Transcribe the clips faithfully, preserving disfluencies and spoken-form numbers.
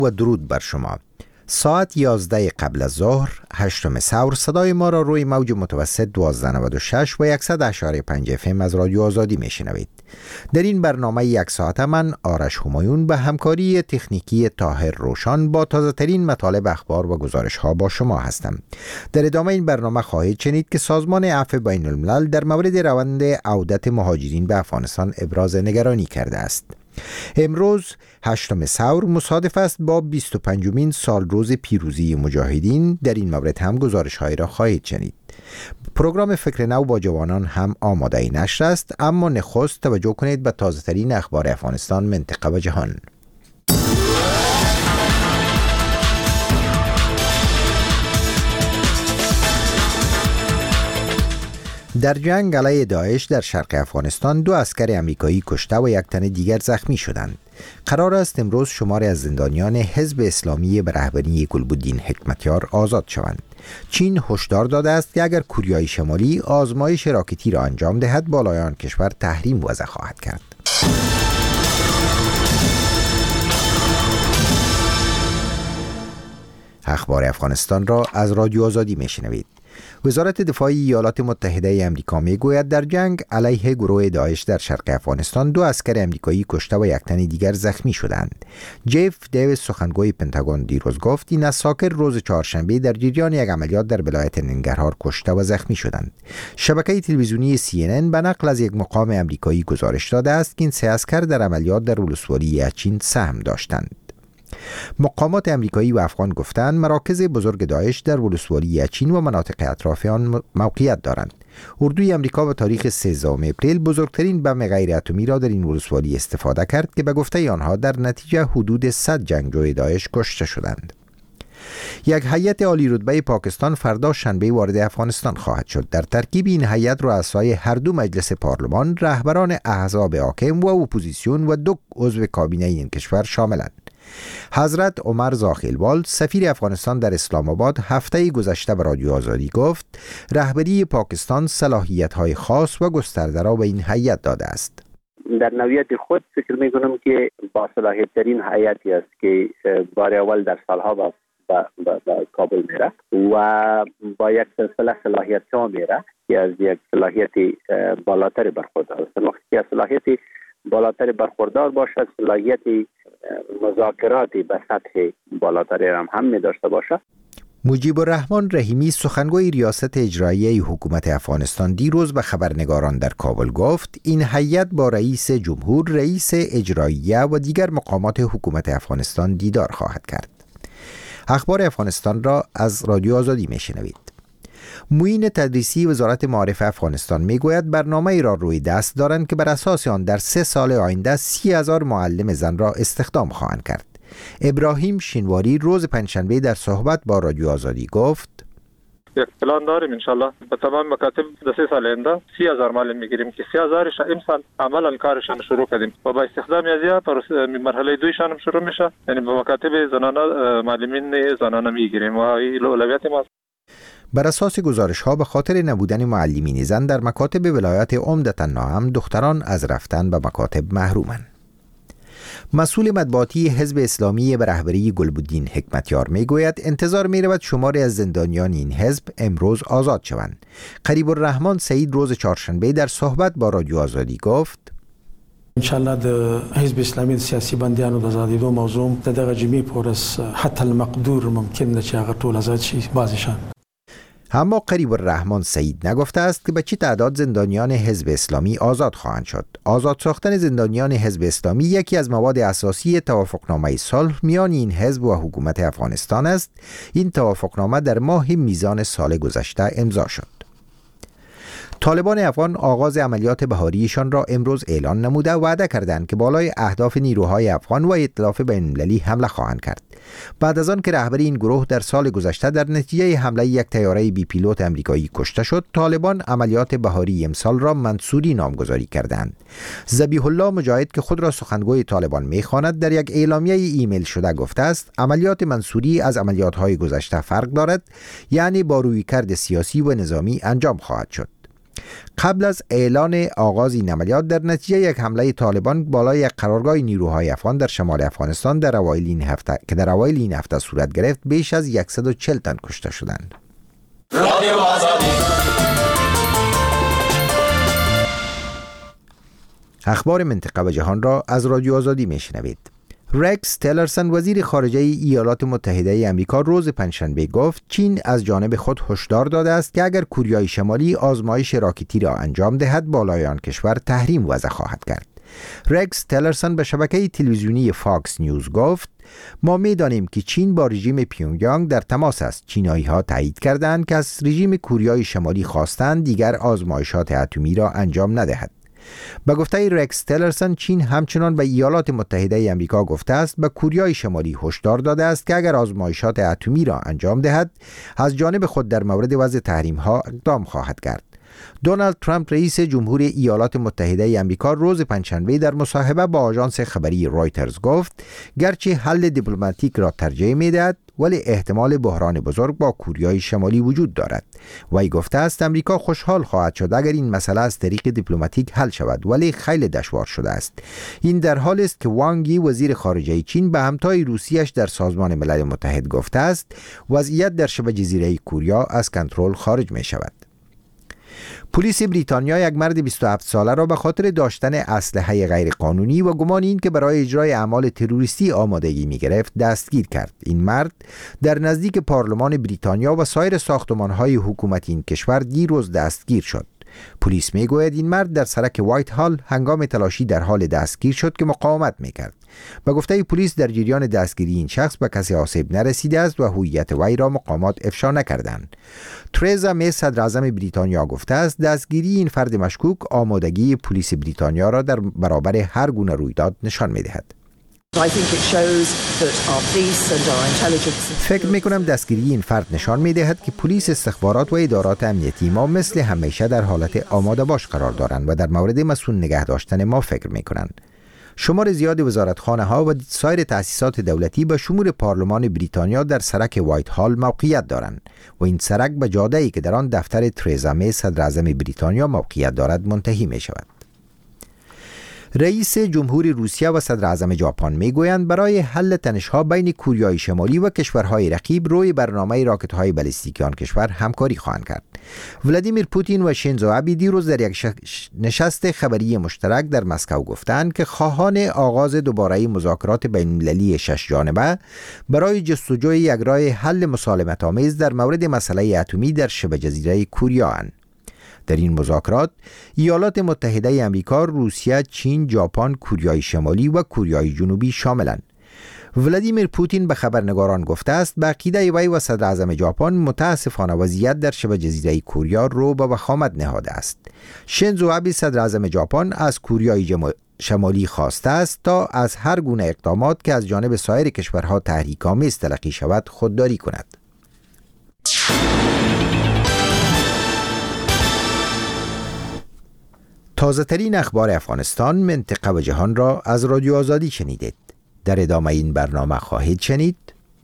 و درود بر شما. ساعت یازده قبل از ظهر هشتم سور صدای ما را روی موج متوسط دوازده نود و شش و صد و اشاری پنج اف ام از رادیو آزادی میشنوید. در این برنامه یک ساعت من آرش همایون به همکاری تکنیکی طاهر روشان با تازه ترین مطالب اخبار و گزارش ها با شما هستم. در ادامه این برنامه خواهید شنید که سازمان عفو بین الملل در مورد روند عودت مهاجرین به افغانستان ابراز نگرانی کرده است. امروز هشتم سور مصادف است با بیست و پنجمین سال روز پیروزی مجاهدین. در این مورد هم گزارش هایی را خواهید شنید. پروگرام فکر نو با جوانان هم آماده نشر است، اما نخست توجه کنید به تازه ترین اخبار افغانستان، منطقه و جهان. در جنگ علیه داعش در شرق افغانستان دو عسکر امریکایی کشته و یک تن دیگر زخمی شدند. قرار است امروز شماری از زندانیان حزب اسلامی به رهبری گلبدین حکمتیار آزاد شوند. چین هشدار داده است که اگر کوریای شمالی آزمایش راکتی را انجام دهد، بالای آن کشور تحریم وضع خواهد کرد. اخبار افغانستان را از رادیو آزادی میشنوید. وزارت دفاع ایالات متحده آمریکا میگوید در جنگ علیه گروه داعش در شرق افغانستان دو عسکر امریکایی کشته و یک تن دیگر زخمی شدند. جف دیویس سخنگوی پنتاگون دیروز گفت این عساکر روز چهارشنبه در جریان یک عملیات در ولایت ننگرهار کشته و زخمی شدند. شبکه تلویزیونی سی ان ان به نقل از یک مقام امریکایی گزارش داده است که این سه عسکر در عملیات در ولسوالی اچین سهم داشتند. مقامات امریکایی و افغان گفتند مراکز بزرگ داعش در ولسوالی اچین و مناطق اطراف آن موقعیت دارند. اردوی امریکا به تاریخ سیزدهم اپریل بزرگترین بم غیر اتمی را در این ولسوالی استفاده کرد که به گفته آنها در نتیجه حدود صد جنگجوی داعش کشته شدند. یک هیئت عالی رتبه پاکستان فردا شنبه وارد افغانستان خواهد شد. در ترکیب این هیئت رؤسای هر دو مجلس پارلمان، رهبران احزاب حاکم و اپوزیسیون و دو عضو کابینه این کشور شاملند. حضرت عمر زاخیلوال سفیر افغانستان در اسلام آباد هفته گذشته به رادیو آزادی گفت رهبری پاکستان صلاحیت‌های خاص و گسترده را به این هیئت داده است. در نوعیت خود فکر می‌کنم که با صلاحیت‌ترین هیئتی است که بار اول در سالها با با کابل میره و با یک سلسله صلاحیت‌ها میره که از یک صلاحیت بالاتر برخوردار است. وقتی از صلاحیت بالاتر برخوردار باشد، صلاحیت مذاکرات به سطح بالاتری هم هم می داشته باشد. مجیب الرحمن رحیمی سخنگوی ریاست اجرایی حکومت افغانستان دیروز به خبرنگاران در کابل گفت این هیئت با رئیس جمهور، رئیس اجرایی و دیگر مقامات حکومت افغانستان دیدار خواهد کرد. اخبار افغانستان را از رادیو آزادی می شنوید. معین تدریسی وزارت معارف افغانستان میگوید برنامه ای را روی دست دارند که بر اساس آن در سه سال آینده سی هزار معلم زن را استخدام خواهند کرد. ابراهیم شینواری روز پنجشنبه در صحبت با رادیو آزادی گفت یک پلان داریم انشالله به تمام مکاتب در سه سال آینده سی هزار معلم میگیریم که سی هزارش امسال عملا کارشان شروع کردیم و با استخدام ازیا مرحله دویشان هم شروع میشه، یعنی به مکاتب زنانه معلمین زنانه میگیریم و این اولویت ما. بر اساس گزارش ها به خاطر نبودن معلمین زن در مکاتب ولایت عمدتا ناهم، دختران از رفتن به مکاتب محرومند. مسئول مطبوعاتی حزب اسلامی به رهبری گلبدین حکمتیار میگوید انتظار میرود شماری از زندانیان این حزب امروز آزاد شوند. قریب الرحمن سعید روز چهارشنبه در صحبت با رادیو آزادی گفت انشاءالله د حزب اسلامي سیاسي بندیانو د آزادېدو موضوع د دغه جمعې پورس حتی المقدور ممکن ده چې هغه ټول آزاد شي بعضیشان. اما قریب الرحمن سعید نگفته است که به چه تعداد زندانیان حزب اسلامی آزاد خواهند شد. آزاد ساختن زندانیان حزب اسلامی یکی از مواد اساسی توافقنامه صلح میان این حزب و حکومت افغانستان است. این توافقنامه در ماه میزان سال گذشته امضا شد. طالبان افغان آغاز عملیات بهاریشان را امروز اعلان نموده و وعده کردند که بالای اهداف نیروهای افغان و ائتلاف بین‌المللی حمله خواهند کرد. بعد از آن که رهبر این گروه در سال گذشته در نتیجه حمله یک طیاره بی پیلوت امریکایی کشته شد، طالبان عملیات بهاری امسال را منصوری نامگذاری کردند. ذبیح الله مجاهد که خود را سخنگوی طالبان می‌خواند در یک اعلامیه ایمیل شده گفته است عملیات منصوری از عملیات‌های گذشته فرق دارد، یعنی با رویکرد سیاسی و نظامی انجام خواهد شد. قبل از اعلان آغاز این عملیات در نتیجه یک حمله طالبان بالای یک قرارگاه نیروهای افغان در شمال افغانستان در اوایل این هفته که در اوایل این هفته صورت گرفت بیش از صد و چهل تن کشته شدند. اخبار منطقه و جهان را از رادیو آزادی میشنوید. رکس تیلرسن وزیر خارجه ایالات متحده آمریکا روز پنجشنبه گفت چین از جانب خود هشدار داده است که اگر کوریای شمالی آزمایش راکتی را انجام دهد بالای آن کشور تحریم وضع خواهد کرد. رکس تیلرسن به شبکه تلویزیونی فاکس نیوز گفت ما می‌دانیم که چین با رژیم پیونگیانگ در تماس است. چینایی‌ها تایید کردند که از رژیم کوریای شمالی خواستند دیگر آزمایشات اتمی را انجام ندهد. به گفته رکس تیلرسن چین همچنان به ایالات متحده آمریکا گفته است به کوریای شمالی هشدار داده است که اگر آزمایشات اتمی را انجام دهد از جانب خود در مورد وضع تحریم ها اقدام خواهد کرد. دونالد ترامپ رئیس جمهور ایالات متحده آمریکا روز پنجشنبه در مصاحبه با آژانس خبری رویترز گفت گرچه حل دیپلماتیک را ترجیح می‌دهد ولی احتمال بحران بزرگ با کوریای شمالی وجود دارد. وی گفته است آمریکا خوشحال خواهد شد اگر این مسئله از طریق دیپلماتیک حل شود ولی خیلی دشوار شده است. این در حالی است که وانگ یی وزیر خارجه چین به همتای روسیه‌اش در سازمان ملل متحد گفته است وضعیت در شبه جزیره کوریا از کنترل خارج می شود. پلیس بریتانیا یک مرد بیست و هفت ساله را به خاطر داشتن اسلحه غیرقانونی و گمان این که برای اجرای اعمال تروریستی آمادگی می‌گرفت دستگیر کرد. این مرد در نزدیک پارلمان بریتانیا و سایر ساختمان‌های حکومتی این کشور دیروز دستگیر شد. پلیس میگوید این مرد در سرک وایت هال هنگام تلاشی در حال دستگیر شد که مقاومت میکرد. به گفته پلیس در جریان دستگیری این شخص به کسی آسیب نرسیده است و هویت وی را مقامات افشا نکردند. ترزا می صدر اعظم بریتانیا گفته است دستگیری این فرد مشکوک آمادگی پلیس بریتانیا را در برابر هر گونه رویداد نشان میدهد. فکر میکنم دستگیری این فرد نشان میدهد که پلیس، استخبارات و ادارات امنیتی ما مثل همیشه در حالت آماده باش قرار دارند و در مورد مسئول نگه داشتن ما فکر میکنند. شمار زیاد وزارتخانه ها و سایر تأسیسات دولتی به شمول پارلمان بریتانیا در سرک وایت هال موقعیت دارند و این سرک به جاده‌ای که در آن دفتر ترزا می صدر اعظم بریتانیا موقعیت دارد منتهی می شود. رئیس جمهور روسیه و صدر اعظم ژاپن میگویند برای حل تنش‌ها بین کوریای شمالی و کشورهای رقیب روی برنامه راکت‌های بالستیک آن کشور همکاری خواهند کرد. ولادیمیر پوتین و شینزو آبه دیروز در یک نشست خبری مشترک در مسکو گفتند که خواهان آغاز دوباره مذاکرات بین‌المللی شش جانبه برای جستجوی یک راه حل مسالمت‌آمیز در مورد مسئله اتمی در شبه جزیره کوریا اند. در این مذاکرات ایالات متحده آمریکا، روسیه، چین، ژاپن، کوریای شمالی و کوریای جنوبی شاملند. ولادیمیر پوتین به خبرنگاران گفته است به عقیده وی و صدر اعظم ژاپن متاسفانه وضعیت در شبه جزیره کوریا رو به وخامت نهاده است. شینزو آبه صدر اعظم ژاپن از کوریای شمالی خواسته است تا از هر گونه اقدامات که از جانب سایر کشورها تحریک‌آمیز تلقی شود خودداری کند. تازه ترین اخبار افغانستان، منطقه و جهان را از رادیو آزادی شنیدید. در ادامه این برنامه خواهید شنید: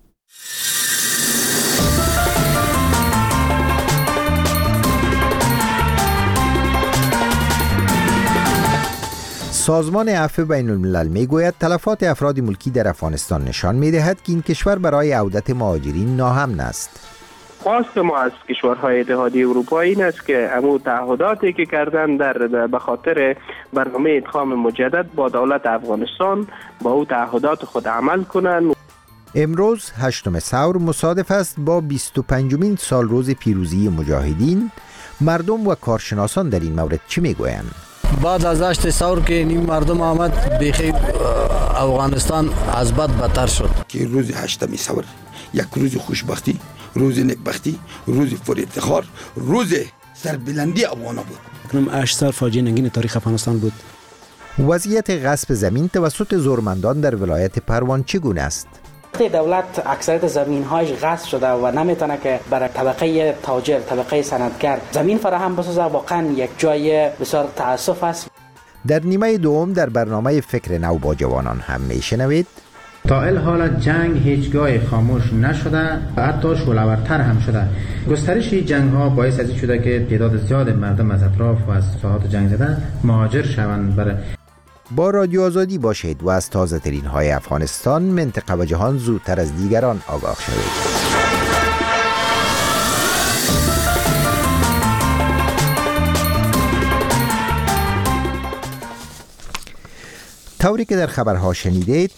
سازمان عفو بین الملل می گوید تلفات افراد ملکی در افغانستان نشان می دهد که این کشور برای عودت مهاجرین ناامن است. خواست ما از کشورهای اتحادیه اروپا این است که همون تعهداتی که کردن در به خاطر برنامه ادغام مجدد با دولت افغانستان با او تعهدات خود عمل کنند. امروز هشتم ثور مصادف است با بیست و پنجمین سال روز پیروزی مجاهدین. مردم و کارشناسان در این مورد چی میگویند؟ بعد از هشت ثور که این مردم آمد بیخی افغانستان از بد بدتر شد. که روز هشتم ثور یک روز خوشبختی، روز نکبختی، روز پر افتخار، روز سربلندی افغانا بود. کنم هشت سال فاجعه ننگین تاریخ افغانستان بود. وضعیت غصب زمین توسط زورمندان در ولایت پروان چگونه است؟ دولت اکثریت زمین‌هایش غصب شده و نمیتونه که برای طبقه تاجر، طبقه صنعتگر زمین فراهم بسازه. واقعا یک جای بسیار تأسف است. در نیمه دوم در برنامه فکر نو با جوانان هم میشنوید: تا الحال جنگ هیچگاه خاموش نشده و حتی شعله‌ورتر هم شده. گسترش جنگ ها باعث از این شده که تعداد زیاد مردم از اطراف و از ساحات جنگ زده مهاجر شوند. برای با رادیو آزادی باشید و از تازه ترین های افغانستان، منطقه و جهان زودتر از دیگران آگاه شوید. طوری که در خبرها شنیدید،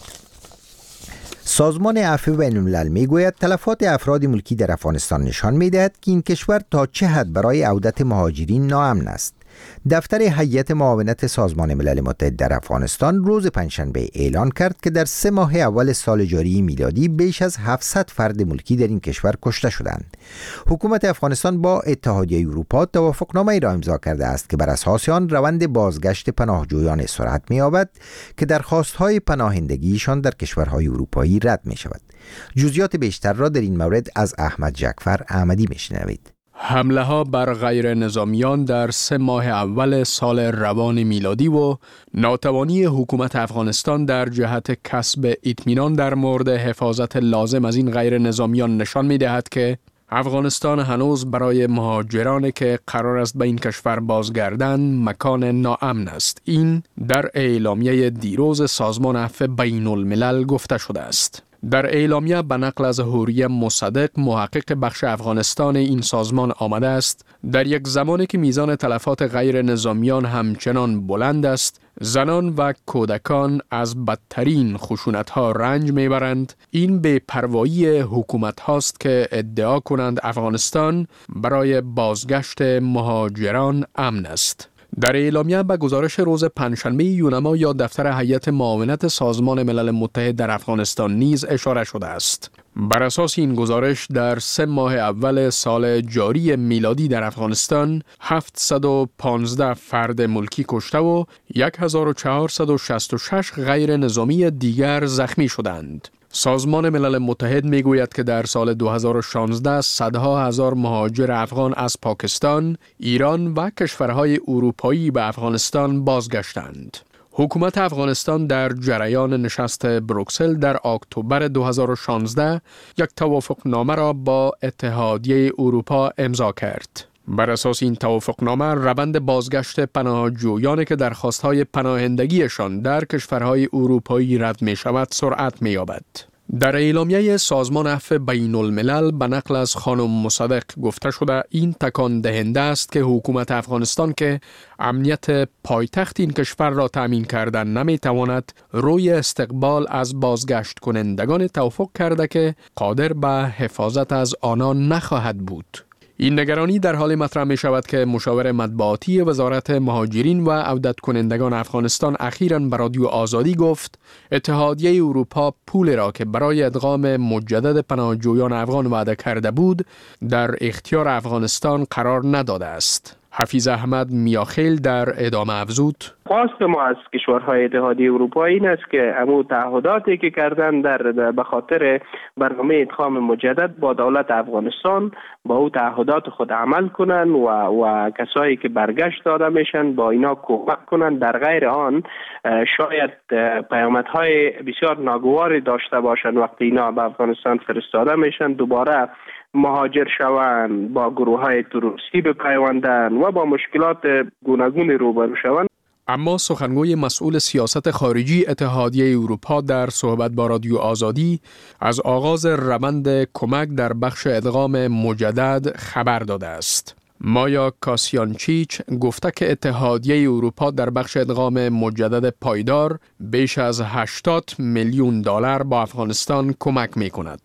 سازمان عفو بین الملل میگوید تلفات افراد ملکی در افغانستان نشان میدهد که این کشور تا چه حد برای عودت مهاجرین ناامن است. دفتر هیئت معاونت سازمان ملل متحد در افغانستان روز پنجشنبه اعلان کرد که در سه ماه اول سال جاری میلادی بیش از هفتصد فرد ملکی در این کشور کشته شدند. حکومت افغانستان با اتحادیه اروپا توافقنامه‌ای را امضا کرده است که بر اساس آن روند بازگشت پناهجویان سرعت می‌یابد که درخواست‌های پناهندگیشان در کشورهای اروپایی رد می‌شود. جزئیات بیشتر را در این مورد از احمد جعفر احمدی می‌شنوید. حمله ها بر غیر نظامیان در سه ماه اول سال روان میلادی و ناتوانی حکومت افغانستان در جهت کسب اطمینان در مورد حفاظت لازم از این غیر نظامیان نشان می دهد که افغانستان هنوز برای مهاجرانی که قرار است به این کشور بازگردند مکان ناامن است. این در اعلامیه دیروز سازمان عفو بین الملل گفته شده است. در اعلامیه به نقل از حوریه مصدق، محقق بخش افغانستان این سازمان آمده است در یک زمانی که میزان تلفات غیر نظامیان همچنان بلند است، زنان و کودکان از بدترین خشونت‌ها رنج میبرند. این بی‌پروایی حکومت هاست که ادعا کنند افغانستان برای بازگشت مهاجران امن است. در اعلامیه به گزارش روز پنجشنبه یونما یا دفتر هیئت معاونت سازمان ملل متحد در افغانستان نیز اشاره شده است. بر اساس این گزارش در سه ماه اول سال جاری میلادی در افغانستان هفتصد و پانزده فرد ملکی کشته و هزار و چهارصد و شصت و شش غیر نظامی دیگر زخمی شدند. سازمان ملل متحد میگوید که در سال دو هزار و شانزده صدها هزار مهاجر افغان از پاکستان، ایران و کشورهای اروپایی به افغانستان بازگشتند. حکومت افغانستان در جریان نشست بروکسل در اکتبر دو هزار و شانزده یک توافقنامه را با اتحادیه اروپا امضا کرد. بر اساس این توافقنامه روند بازگشت پناهجویانی که درخواست‌های پناهندگیشان در کشورهای اروپایی رد می‌شود سرعت می‌یابد. در اعلامیه سازمان عفو بین الملل به نقل از خانم مصدق گفته شده این تکان دهنده است که حکومت افغانستان که امنیت پایتخت این کشور را تأمین کردن نمی‌تواند روی استقبال از بازگشت کنندگان توافق کرده که قادر به حفاظت از آنان نخواهد بود. این نگرانی در حال مطرح می شود که مشاور مطبوعاتی وزارت مهاجرین و عودت کنندگان افغانستان اخیراً به رادیو آزادی گفت اتحادیه اروپا پول را که برای ادغام مجدد پناهجویان افغان وعده کرده بود در اختیار افغانستان قرار نداده است. حفیظ احمد میاخیل در ادامه افزود: خواست ما از کشورهای اتحادیه اروپایی این است که امو تعهداتی که کردن در به خاطر برنامه ادغام مجدد با دولت افغانستان با او تعهدات خود عمل کنن و و کسایی که برگشت داده میشن با اینا کمک کنن. در غیر آن شاید پیامدهای بسیار ناگواری داشته باشن وقتی اینا به افغانستان فرستاده میشن، دوباره مهاجر شوند، با گروه های تروریستی بپیوندن و با مشکلات گوناگون روبرو شوند. اما سخنگوی مسئول سیاست خارجی اتحادیه اروپا در صحبت با رادیو آزادی از آغاز روند کمک در بخش ادغام مجدد خبر داده است. مایا کاسیانچیچ گفته که اتحادیه اروپا در بخش ادغام مجدد پایدار بیش از هشتاد میلیون دلار با افغانستان کمک می کند.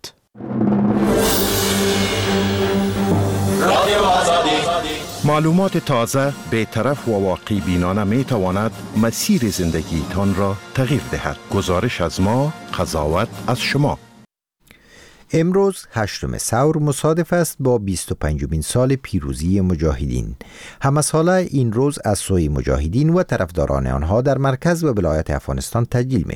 معلومات تازه، بی‌طرف و واقع بینانه می تواند مسیر زندگی تان را تغییر دهد. گزارش از ما، قضاوت از شما. امروز هشتم ثور مصادف است با بیست و پنجمین سال پیروزی مجاهدین. همه ساله این روز از سوی مجاهدین و طرفداران آنها در مرکز و ولایت افغانستان تسجیل می شود.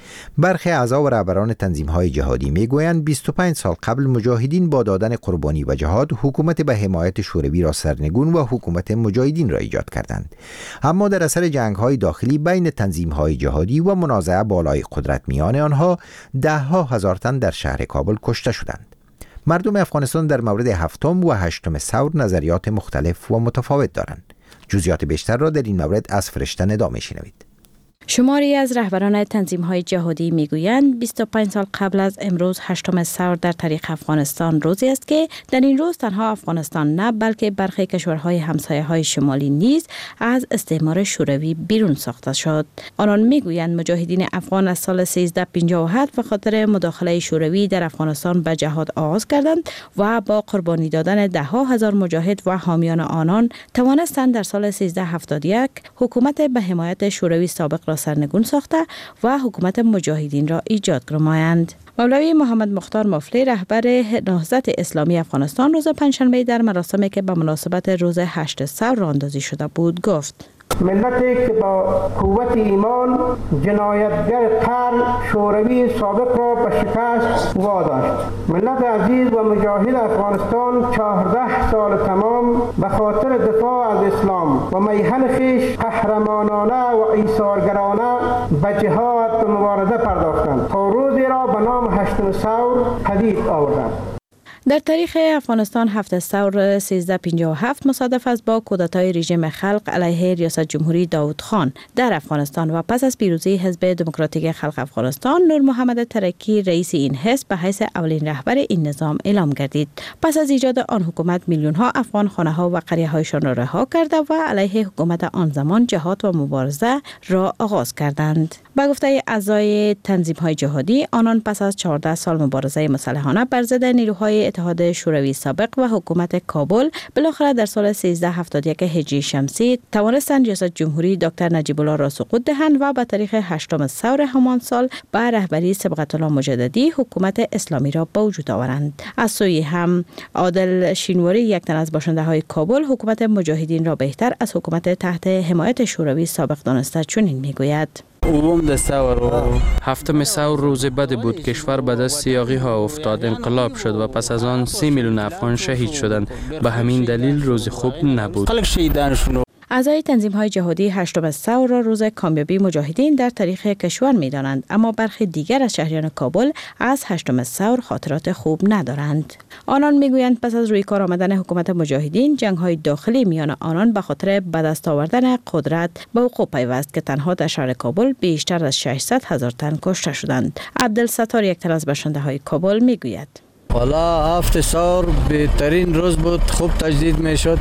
برخی اعضا و رهبران تنظیم‌های جهادی میگویند بیست و پنج سال قبل مجاهدین با دادن قربانی و جهاد حکومت به حمایت شوروی را سرنگون و حکومت مجاهدین را ایجاد کردند. اما در اثر جنگ‌های داخلی بین تنظیم‌های جهادی و منازعه بالای قدرت میان آنها ده ها هزار تن در شهر کابل کشته شدند. مردم افغانستان در مورد هفتم و هشتم ثور نظریات مختلف و متفاوت دارند. جزئیات بیشتر را در این مورد از فرشته ندا می‌شنوید. شماری از رهبران تنظیم‌های جهادی میگویند بیست و پنج سال قبل از امروز هشتم ثور در تاریخ افغانستان روزی است که در این روز تنها افغانستان نه بلکه برخی کشورهای همسایه‌های شمالی نیز از استعمار شوروی بیرون ساخته شد. آنان میگویند مجاهدین افغان از سال سیزده پنجاه و هفت به خاطر مداخله شوروی در افغانستان به جهاد آغاز کردند و با قربانی دادن ده ها هزار مجاهد و حامیان آنان توانستند در سال سیزده هفتاد و یک حکومت به حمایت شوروی سابق را سرنگون ساخته و حکومت مجاهدین را ایجاد نمایند. مولوی محمد مختار مفلی رهبر نهضت اسلامی افغانستان روز پنجشنبه در مراسمی که به مناسبت روز هشت ثور راه اندازی شده بود گفت: ملتی که با قوت ایمان جنایتگر قرن شوروی سابق را به شکست واداشت. ملت عزیز و مجاهد افغانستان چهارده سال تمام به خاطر دفاع از اسلام و میهن خویش قهرمانانه و ایثارگرانه به جهاد و مبارزه پرداختند تا روزی را به نام هشتم ثور پدید آوردند. در تاریخ افغانستان هفت ثور سیزده پنجاه و هفت مصادف است با کودتای رژیم خلق علیه ریاست جمهوری داود خان در افغانستان و پس از پیروزی حزب دموکراتیک خلق افغانستان نور محمد ترکی رئیس این حزب به حیث اولین رهبر این نظام اعلام گردید. پس از ایجاد آن حکومت میلیون ها افغان خانه ها و قریه هایشان را رها کرده و علیه حکومت آن زمان جهاد و مبارزه را آغاز کردند. با گفته اعضای تنظیم های جهادی، آنان پس از چهارده سال مبارزه مسلحانه بر ضد نیروهای اتحاد شوروی سابق و حکومت کابل بالاخره در سال سیزده هفتاد و یک هجری شمسی توانستند ریاست جمهوری دکتر نجیب الله را سقوط دهند و به تاریخ هشتم ثور همان سال به رهبری صبغت الله مجددی حکومت اسلامی را به وجود آورند. از سوی هم عادل شینواری، یک تن از باشنده های کابل، حکومت مجاهدین را بهتر از حکومت تحت حمایت شوروی سابق دانسته چنین میگوید: اوم د ثور و هفتم ثور روز بد بود. کشور به دست یاغی ها افتاد، انقلاب شد و پس از آن سی میلیون افغان شهید شدند. به همین دلیل روز خوب نبود. خلق شهیدان شنو. اعضای تنظیم های جهادی هشتم ثور را روز کامیابی مجاهدین در تاریخ کشور می دانند، اما برخی دیگر از شهریان کابل از هشتم ثور خاطرات خوب ندارند. آنان می گویند پس از روی کار آمدن حکومت مجاهدین، جنگ های داخلی میان آنان به خاطر به دست آوردن قدرت به وقوع پیوست که تنها در شهر کابل بیشتر از ششصد هزار تن کشته شدند. عبدالستار، یک تن از باشنده های کابل، می گوید: والا هفت ثور بهترین روز بود، خوب تجدید می شد.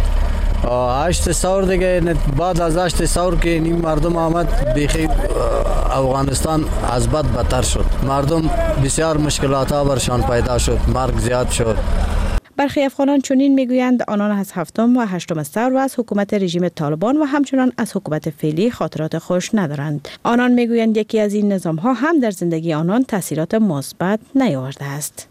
هشت ثور دیگه، بعد از هشت ثور که این مردم آمد بیخی افغانستان از بد بدتر شد. مردم بسیار مشکلات ها برشان پیدا شد، مرگ زیاد شد. برخی افغانان چنین میگویند آنان از هفتم و هشتم ثور و از حکومت رژیم طالبان و همچنان از حکومت فعلی خاطرات خوش ندارند. آنان میگویند یکی از این نظام ها هم در زندگی آنان تاثیرات مثبت نیاورده است.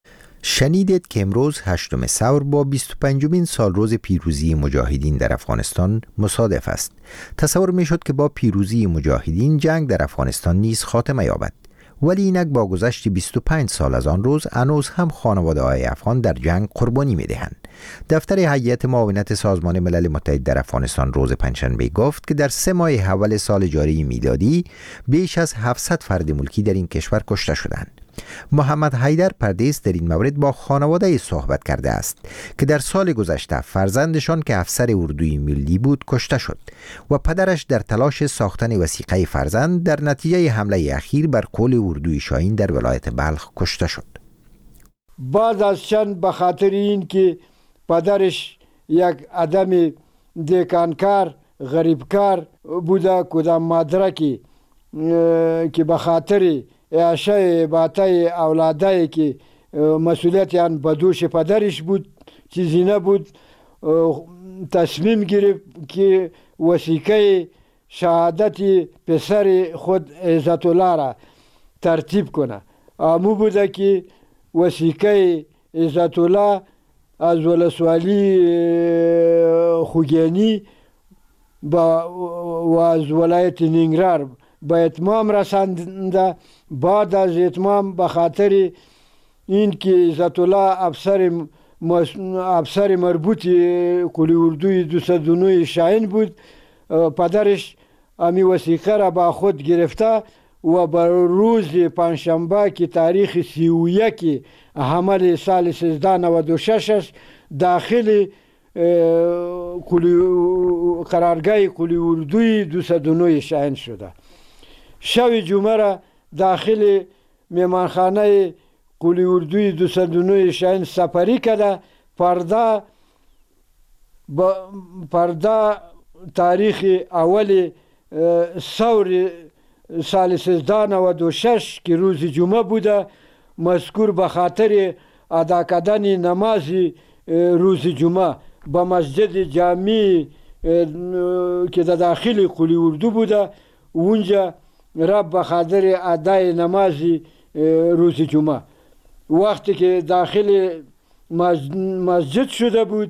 شنیدید که امروز هشتم ثور با بیست و پنجمین سال روز پیروزی مجاهدین در افغانستان مصادف است. تصور می شد که با پیروزی مجاهدین جنگ در افغانستان نیز خاتمه یابد، ولی اینک با گذشت بیست و پنج سال از آن روز هنوز هم خانواده های افغان در جنگ قربانی می دهند. دفتر هیئت معاونت سازمان ملل متحد در افغانستان روز پنجشنبه گفت که در سه ماه اول سال جاری میلادی بیش از هفتصد فرد ملکی در این کشور کشته شدند. محمد حیدر پردیس در این مورد با خانواده صحبت کرده است که در سال گذشته فرزندشان که افسر اردوی ملی بود کشته شد و پدرش در تلاش ساختن وثیقه فرزند در نتیجه حمله اخیر بر قول اردوی شاهین در ولایت بلخ کشته شد. بعد از چند به خاطر این که پدرش یک آدم دیکانکار غریبکار بوده، کدام مدرکی که به خاطر اعاشه باتای اولادایی که مسئولیت یان به دوش پدرش بود چیزی نبود، تصمیم گرفت که وثیقه شهادت پسر خود عزت الله را ترتیب کنه. امو بوده که وثیقه عزت الله از ولسوالی خوگینی و از ولایت ننگرهار به اتمام رسانده. بعد از اتمام به خاطر این که عزت الله افسر افسر مربوط قلی اردوی دویست و نه شاهین بود، پدرش امی وثیقه را با خود گرفته و بر روز پنجشنبه که تاریخ سی و یک حمل سال سیزده نود و شش داخل قرارگاه قلی اردوی دویست و نه شاهین شده. شب جمعه را داخل میمانخانه قلی اردوی دویست و نه شاهین سپری کرده. پرده با پرده تاریخ اول ثور سال سیزده نود و شش که روز جمعه بوده، مذکور به خاطر ادا کردن نماز روز جمعه به مسجد جامع که در داخل قلی اردو بوده، اونجا رب به خاطر ادای نماز روز جمعه وقتی که داخل مسجد شده بود،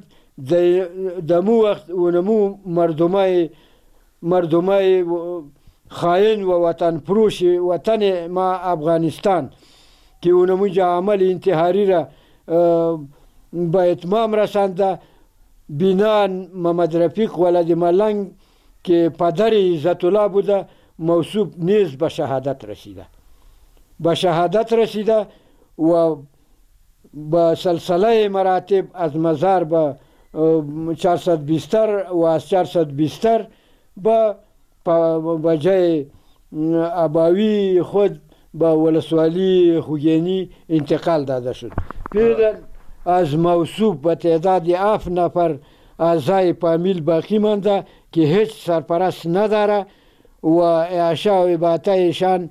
دمو وقت اونمو مردمای مردمای خائن و وطن پروش وطن ما افغانستان که اونمو جا عمل انتحاری را به اتمام رسانده. بینان محمد رفیق ولد ملنگ که پدر عزت الله بوده موصوف نیز به شهادت رسیده به شهادت رسیده و با سلسله مراتب از مزار به چهارصد بیستر و از چهارصد بیستر با با جای اباوی خود با ولسوالی خوگینی انتقال داده شد. پیدن از موصوف به تعداد هفت نفر اعضای فامیل باقی مانده که هیچ سرپرست نداره و اعشا و اباطهشان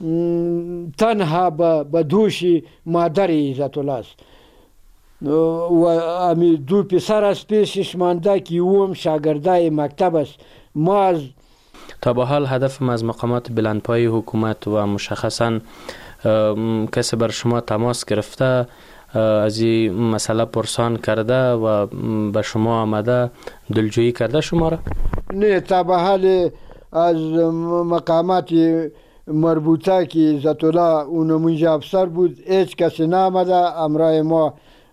تنها به دوش مادر عزت الله است و امی دو پسر از پیشش مانده که اوم شاگردای مکتب است. ما از تا به حال هدف از مقامات بلندپای حکومت و مشخصا کسی بر شما تماس گرفته از این مسئله پرسان کرده و به شما آمده دلجویی کرده شما را؟ نه، تا به حال از مقامات مربوطه که عزت الله اونمونجا افسر بود هیچ کسی نامده امرای ما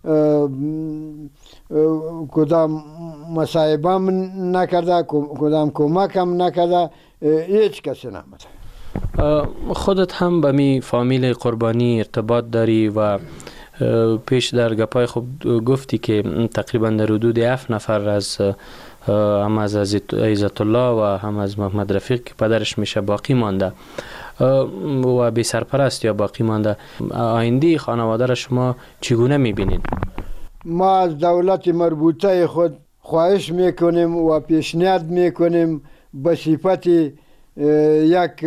کدام مصاحبه هم نکرده، کدام کمک هم نکرده، هیچ کسی نامده. خودت هم به می فامیل قربانی ارتباط داری و پیش در گپای خوب گفتی که تقریبا در حدود هفت نفر از هم از عزت الله و هم از محمد رفیق که پدرش میشه باقی مانده و بی سرپرست یا باقی مانده. آینده خانواده را شما چگونه میبینید؟ ما از دولت مربوطه خود خواهش میکنیم و پیشنهاد میکنیم به صفت یک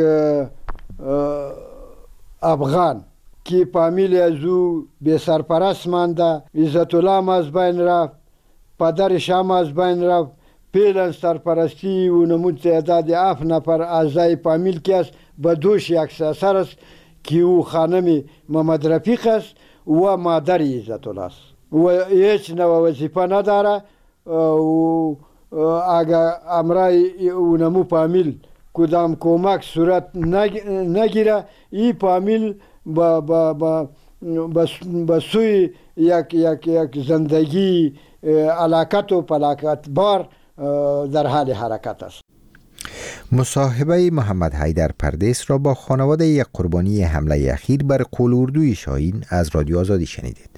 افغان که فامیل از او بی سرپرست مانده، عزت الله هم از بین رفت، پدرش هم از بین رفت، پیلن سرپرستی و نمود تعداد هفت نفر اعضای فامیل که است به دوش یک سر است که او خانم محمد رفیق است و مادر عزت الله است و هیچ نوع وظیفه نداره و اگر امرای او نمو فامیل کدام کمک صورت نگیره، این فامیل با با با با سوی یک یک یک زندگی علاقت و پلاکت بار در حال حرکت است. مصاحبه محمد حیدر پردیس را با خانواده یک قربانی حمله اخیر بر قلی اردوی شاهین از رادیو آزادی شنیدید.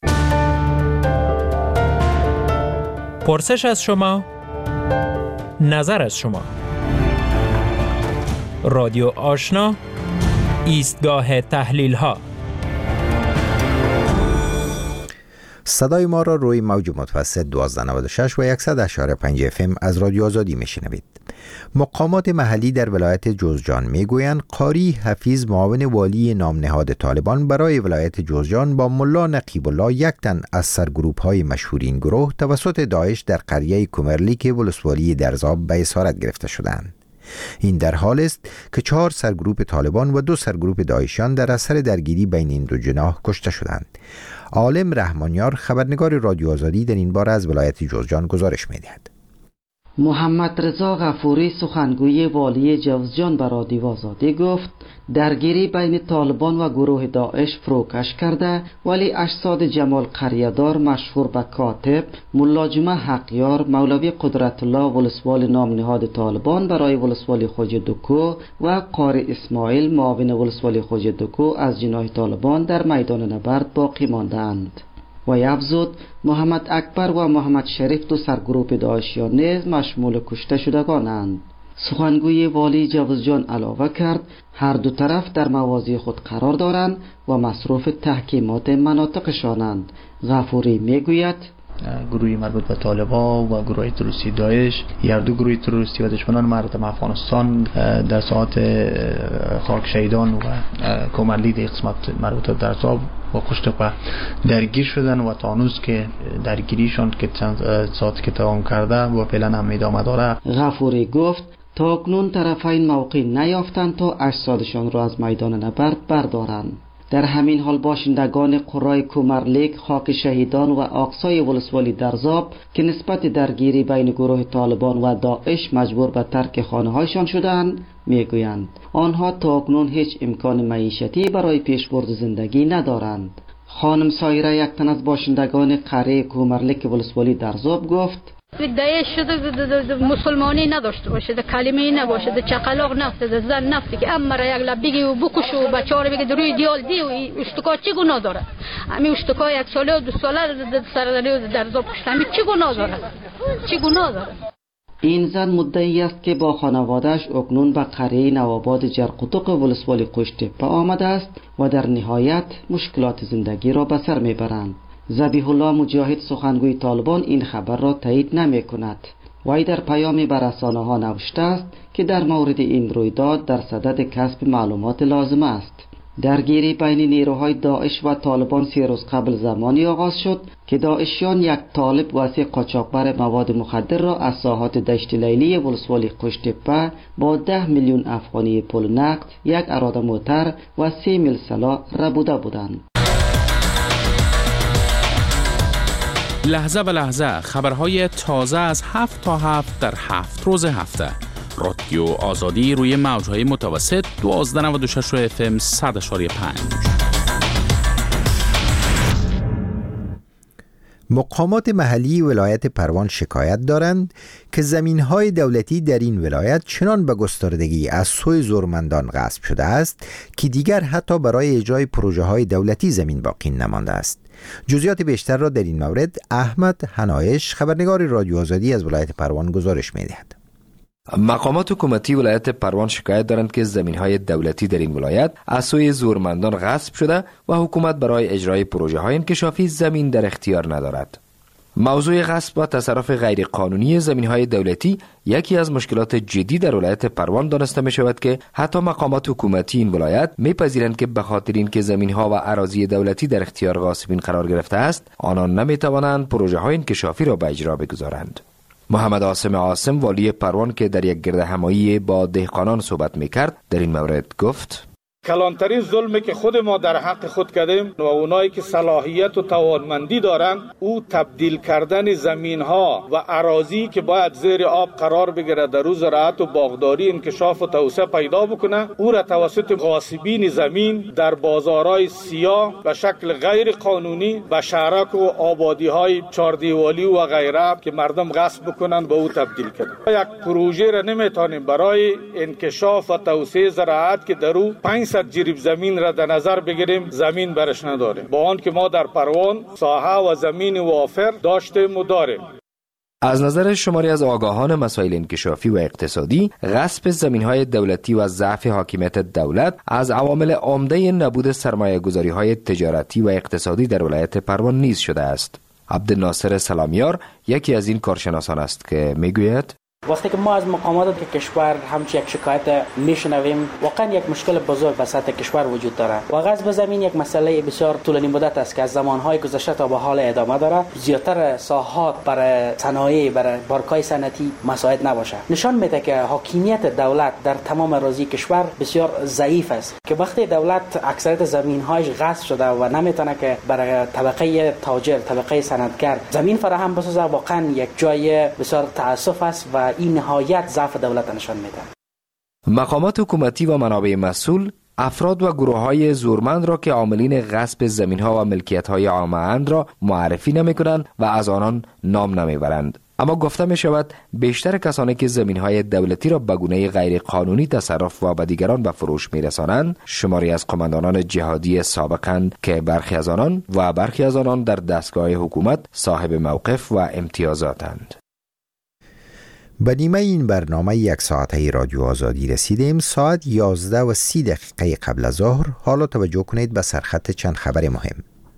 پرسش از شما، نظر از شما. رادیو آشنا، ایستگاه تحلیل ها. صدای ما را روی موج متوسط دویست و نود و شش و صد و اشاره پنج اف ام از رادیو آزادی میشنوید. مقامات محلی در ولایت جوزجان میگویند قاری حفیظ معاون والی نام نهاد طالبان برای ولایت جوزجان با ملا نقیب الله یک تن از سرگروپ های مشهور این گروه توسط داعش در قریه کومرلیک ولسوالی درزاب به اسارت گرفته شدند. این در حال است که چهار سرگروپ طالبان و دو سرگروپ داعشیان در اثر درگیری بین این دو جناح کشته شدند. عالم رحمانیار خبرنگار رادیو آزادی در این باره از ولایت جوزجان گزارش می‌دهد. محمد رضا غفوری سخنگوی والی جوزجان به رادیو آزادی گفت درگیری بین طالبان و گروه داعش فروکش کرده، ولی اجساد جمال قریه‌دار مشهور به کاتب، ملا جمعه حقیار، مولوی قدرت الله ولسوالی نام نهاد طالبان برای ولسوالی خوج دکو و قاری اسماعیل معاون ولسوالی خوج دکو از جناح طالبان در میدان نبرد باقی ماندند. و افزود محمد اکبر و محمد شریف دو سرگروه داعشیان نیز مشمول کشته شدگانند. سخنگوی والی جوزجان علاوه کرد هر دو طرف در مواضع خود قرار دارند و مصروف تحکیمات مناطقشانند. غفوری میگوید گروهی مربوط به طالبان و گروه تروریستی داعش، هر دو گروه تروریستی و دشمنان مردم افغانستان در ساعت خاک شهیدان و کومرلی در قسمت مربوط در زاب و قشتقه درگیر شدن و تانوز که درگیریشان که چند ساعت که تمام کرده و فعلا هم ادامه داره. غفوری گفت تا اکنون طرفین موقع نیافتند تا اجسادشان را از میدان نبرد بردارند. در همین حال باشندگان قرای کومرلیک، خاک شهیدان و اقصای ولسوالی درزاب که نسبت درگیری بین گروه طالبان و داعش مجبور به ترک خانه‌هایشان شدند میگویند آنها تا اکنون هیچ امکان معیشتی برای پیشبرد زندگی ندارند. خانم سایره یک تن از باشندگان قریه کومرلیک ولسوالی درزاب گفت داعش شده مسلمانی نداشته باشه، کلمه‌ای نباشه، چقلاق نفته، زن نفته که اما را یک لب بگی و بکش و بچه‌ها بگی روی دیال دی و اشتکا چی گناه داره؟ همین اشتکا یک ساله و دو ساله سر در زاب کشته، همین چی گناه داره؟ چی گناه داره؟ این زن مدعی است که با خانواده‌اش اکنون به قریه نواباد جرقطق ولسوالی قشتپه آمده است و در نهایت مشکلات زندگی را به سر میبرند. ذبیح الله مجاهد سخنگوی طالبان این خبر را تایید نمی کند. وی در پیامی بر رسانه ها نوشته است که در مورد این رویداد در صدد کسب معلومات لازم است. درگیری بین نیروهای داعش و طالبان سی روز قبل زمانی آغاز شد که داعشیان یک طالب وسیع قاچاقبر مواد مخدر را از ساحات دشت لیلی ولسوالی قشتپه با ده میلیون افغانی پول نقد، یک اراده موتر و سی میل سلاح ربوده بودند. لحظه به لحظه خبرهای تازه از هفت تا هفت در هفت روز هفته. رادیو آزادی روی موجهای متوسط دوازده نود و شش اف ام صد اشاری پنج. مقامات محلی ولایت پروان شکایت دارند که زمین‌های دولتی در این ولایت چنان به گستردگی از سوی زورمندان غصب شده است که دیگر حتی برای اجرای پروژه‌های دولتی زمین باقی نمانده است. جزئیات بیشتر را در این مورد احمد حنایش، خبرنگار رادیو آزادی از ولایت پروان گزارش می‌دهد. مقامات حکومتی ولایت پروان شکایت دارند که زمین‌های دولتی در این ولایت از سوی زورمندان غصب شده و حکومت برای اجرای پروژه‌های انکشافی زمین در اختیار ندارد. موضوع غصب و تصرف غیرقانونی زمین‌های دولتی یکی از مشکلات جدی در ولایت پروان دانسته می شود که حتی مقامات حکومتی این ولایت می‌پذیرند که به خاطر اینکه زمین‌ها و اراضی دولتی در اختیار غاصبین قرار گرفته است، آنان نمی‌توانند پروژه‌های انکشافی را به اجرا بگذارند. محمد عاصم عاصم والی پروان که در یک گردهمایی با دهقانان صحبت می‌کرد در این مورد گفت: کلانترین ظلمی که خود ما در حق خود کردیم و اونایی که صلاحیت و توانمندی دارند او تبدیل کردن زمین ها و اراضی که باید زیر آب قرار بگیره در روز زراعت و باغداری انکشاف و توسعه پیدا بکنه، او را توسط غاصبین زمین در بازارهای سیاه به شکل غیر قانونی به شهرک و آبادی های چاردیوالی و غیره که مردم غصب بکنند به او تبدیل کرد. یک پروژه را نمیتونیم برای انکشاف و توسعه زراعت که در او پانصد جریب زمین را در نظر بگیریم زمین برش نداریم، با آن که ما در پروان ساحه و زمین وافر داشتیم و داریم. از نظر شماری از آگاهان مسائل انکشافی و اقتصادی، غصب زمین‌های دولتی و ضعف حاکمیت دولت از عوامل عمده نبود سرمایه‌گذاری‌های تجارتی و اقتصادی در ولایت پروان نیز شده است. عبدالناصر سلامیار یکی از این کارشناسان است که میگوید: وقتی که ما از مقامات کشور همچی یک شکایت میشنویم، واقعا یک مشکل بزرگ به سطح کشور وجود داره و غصب زمین یک مسئله بسیار طولانی مدت است که از زمانهای گذشته تا به حال ادامه داره. زیاتر ساحات برای صنایع، برای پارک‌های صنعتی مساعد نباشه. نشان میده که حاکمیت دولت در تمام اراضی کشور بسیار ضعیف است که وقتی دولت اکثریت زمین‌هایش غصب شده و نمیتونه که برای طبقه تاجر، طبقه صنعتگر زمین فراهم بسازه، واقعا یک جای بسیار تأسف است و و این نهایت ضعف دولت نشان میده. مقامات حکومتی و منابع مسئول افراد و گروه های زورمند را که عاملین غصب زمین ها و ملکیت های عامه اند را معرفی نمی کنند و از آنان نام نمی برند. اما گفته می شود بیشتر کسانی که زمین های دولتی را به گونه غیر قانونی تصرف و به دیگران به فروش می رسانند شماری از قماندانان جهادی سابقند که برخی از آنان و برخی از آنان در دستگاه حکومت صاحب موقف و امتیازاتند. به نیمه این برنامه یک ساعته رادیو آزادی رسیدیم. ساعت یازده و سی دقیقه قبل از ظهر. حالا توجه کنید به سرخط چند خبر مهم.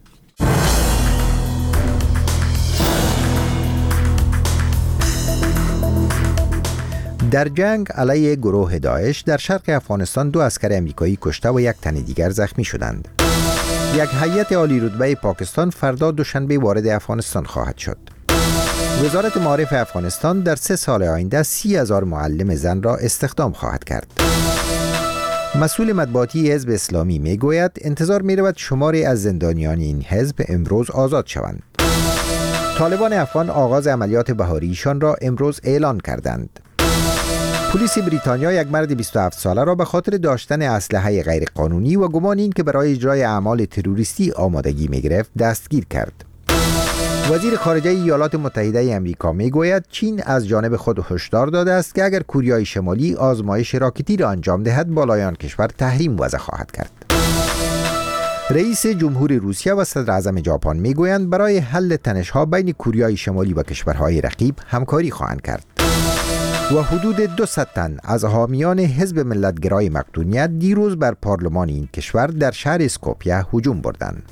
در جنگ علیه گروه داعش در شرق افغانستان دو عسکر امریکایی کشته و یک تن دیگر زخمی شدند. یک هیئت عالی رتبه پاکستان فردا دوشنبه وارد افغانستان خواهد شد. وزارت معارف افغانستان در سه سال آینده سی هزار معلم زن را استخدام خواهد کرد. مسئول مطبوعاتی حزب اسلامی می گوید انتظار می رود شماری از زندانیان این حزب امروز آزاد شوند. طالبان افغان آغاز عملیات بهاریشان را امروز اعلان کردند. پلیس بریتانیا یک مرد بیست و هفت ساله را به خاطر داشتن اسلحه غیرقانونی و گمان این که برای اجرای اعمال تروریستی آمادگی می گرفت دستگیر کرد. وزیر خارجه ایالات متحده آمریکا می گوید چین از جانب خود هشدار داده است که اگر کوریای شمالی آزمایش راکتی را انجام دهد بالای آن کشور تحریم وضع خواهد کرد. رئیس جمهور روسیه و صدر اعظم ژاپن می گویند برای حل تنش‌ها بین کوریای شمالی و کشورهای رقیب همکاری خواهند کرد. و حدود دویست تن از حامیان حزب ملتگرای مقدونیه دیروز بر پارلمان این کشور در شهر اسکوپیه هجوم بردند.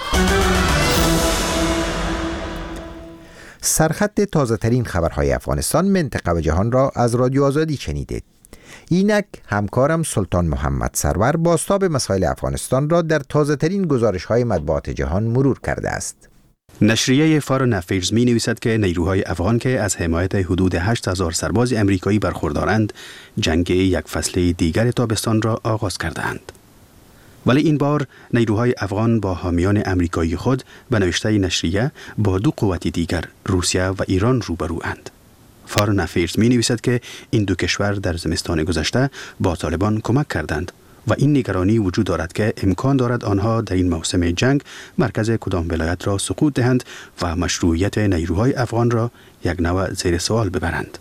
سرخط تازه ترین خبرهای افغانستان، منطقه و جهان را از رادیو آزادی شنیدید. اینک همکارم سلطان محمد سرور بازتاب مسائل افغانستان را در تازه ترین گزارش های مطبوعات جهان مرور کرده است. نشریه فارن افیرز می نویسد که نیروهای افغان که از حمایت حدود هشت هزار سرباز امریکایی برخوردارند جنگ یک فصل دیگر تابستان را آغاز کردند. ولی این بار نیروهای افغان با حامیان امریکایی خود به نوشته نشریه با دو قوت دیگر روسیه و ایران روبروند. فارن افیرز می نویسد که این دو کشور در زمستان گذشته با طالبان کمک کردند و این نگرانی وجود دارد که امکان دارد آنها در این موسم جنگ مرکز کدام ولایت را سقوط دهند و مشروعیت نیروهای افغان را یک نوع زیر سوال ببرند.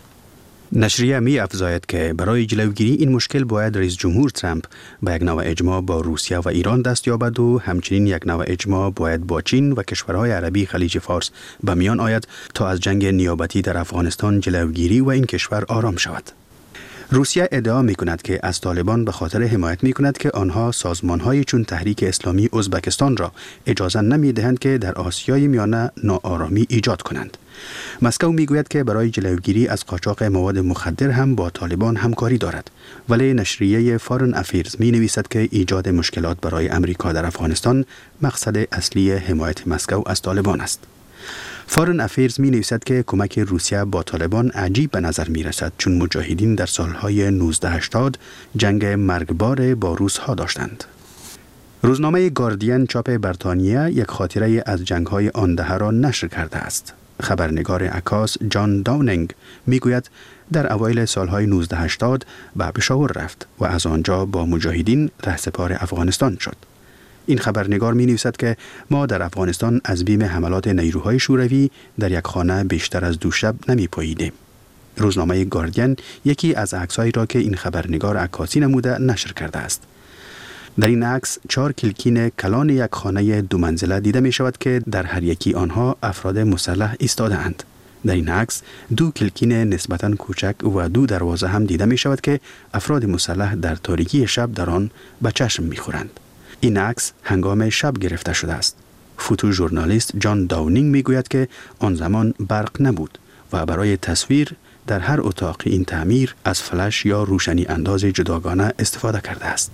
نشریه می افزاید که برای جلوگیری این مشکل باید رئیس جمهور ترامپ به یک نوع اجماع با روسیه و ایران دست یابد و همچنین یک نوع اجماع باید با چین و کشورهای عربی خلیج فارس به میان آید تا از جنگ نیابتی در افغانستان جلوگیری و این کشور آرام شود. روسیه ادعا می کند که از طالبان به خاطر حمایت می کند که آنها سازمان‌های چون تحریک اسلامی ازبکستان را اجازه نمی دهند که در آسیای میانه ناآرامی ایجاد کنند. مسکو می گوید که برای جلوگیری از قاچاق مواد مخدر هم با طالبان همکاری دارد، ولی نشریه فارن افیرز می نویسد که ایجاد مشکلات برای امریکا در افغانستان مقصد اصلی حمایت مسکو از طالبان است. فارن افیرز می نویسد که کمک روسیه با طالبان عجیب به نظر می رسد چون مجاهدین در سالهای نوزده هشتاد جنگ مرگبار با روس ها داشتند. روزنامه گاردین چاپ بریتانیا یک خاطره از جنگ‌های آن دهه را نشر کرده است. خبرنگار عکاس جان داونینگ می گوید در اوایل سالهای نوزده هشتاد به پشاور رفت و از آنجا با مجاهدین رهسپار افغانستان شد. این خبرنگار می نویسد که ما در افغانستان از بیم حملات نیروهای شوروی در یک خانه بیشتر از دو شب نمی پاییدیم. روزنامه گاردین یکی از عکس‌هایی را که این خبرنگار عکاسی نموده نشر کرده است. در این عکس چهار کلکین کلان یک خانه دو منزله دیده می شود که در هر یکی آنها افراد مسلح ایستاده اند. در این عکس دو کلکین نسبتاً کوچک و دو دروازه هم دیده می شود که افراد مسلح در تاریکی شب در آن به چشم می خورند. این عکس هنگام شب گرفته شده است. فوتو ژورنالیست جان داونینگ می گوید که آن زمان برق نبود و برای تصویر در هر اتاق این تعمیر از فلش یا روشنی انداز جداگانه استفاده کرده است.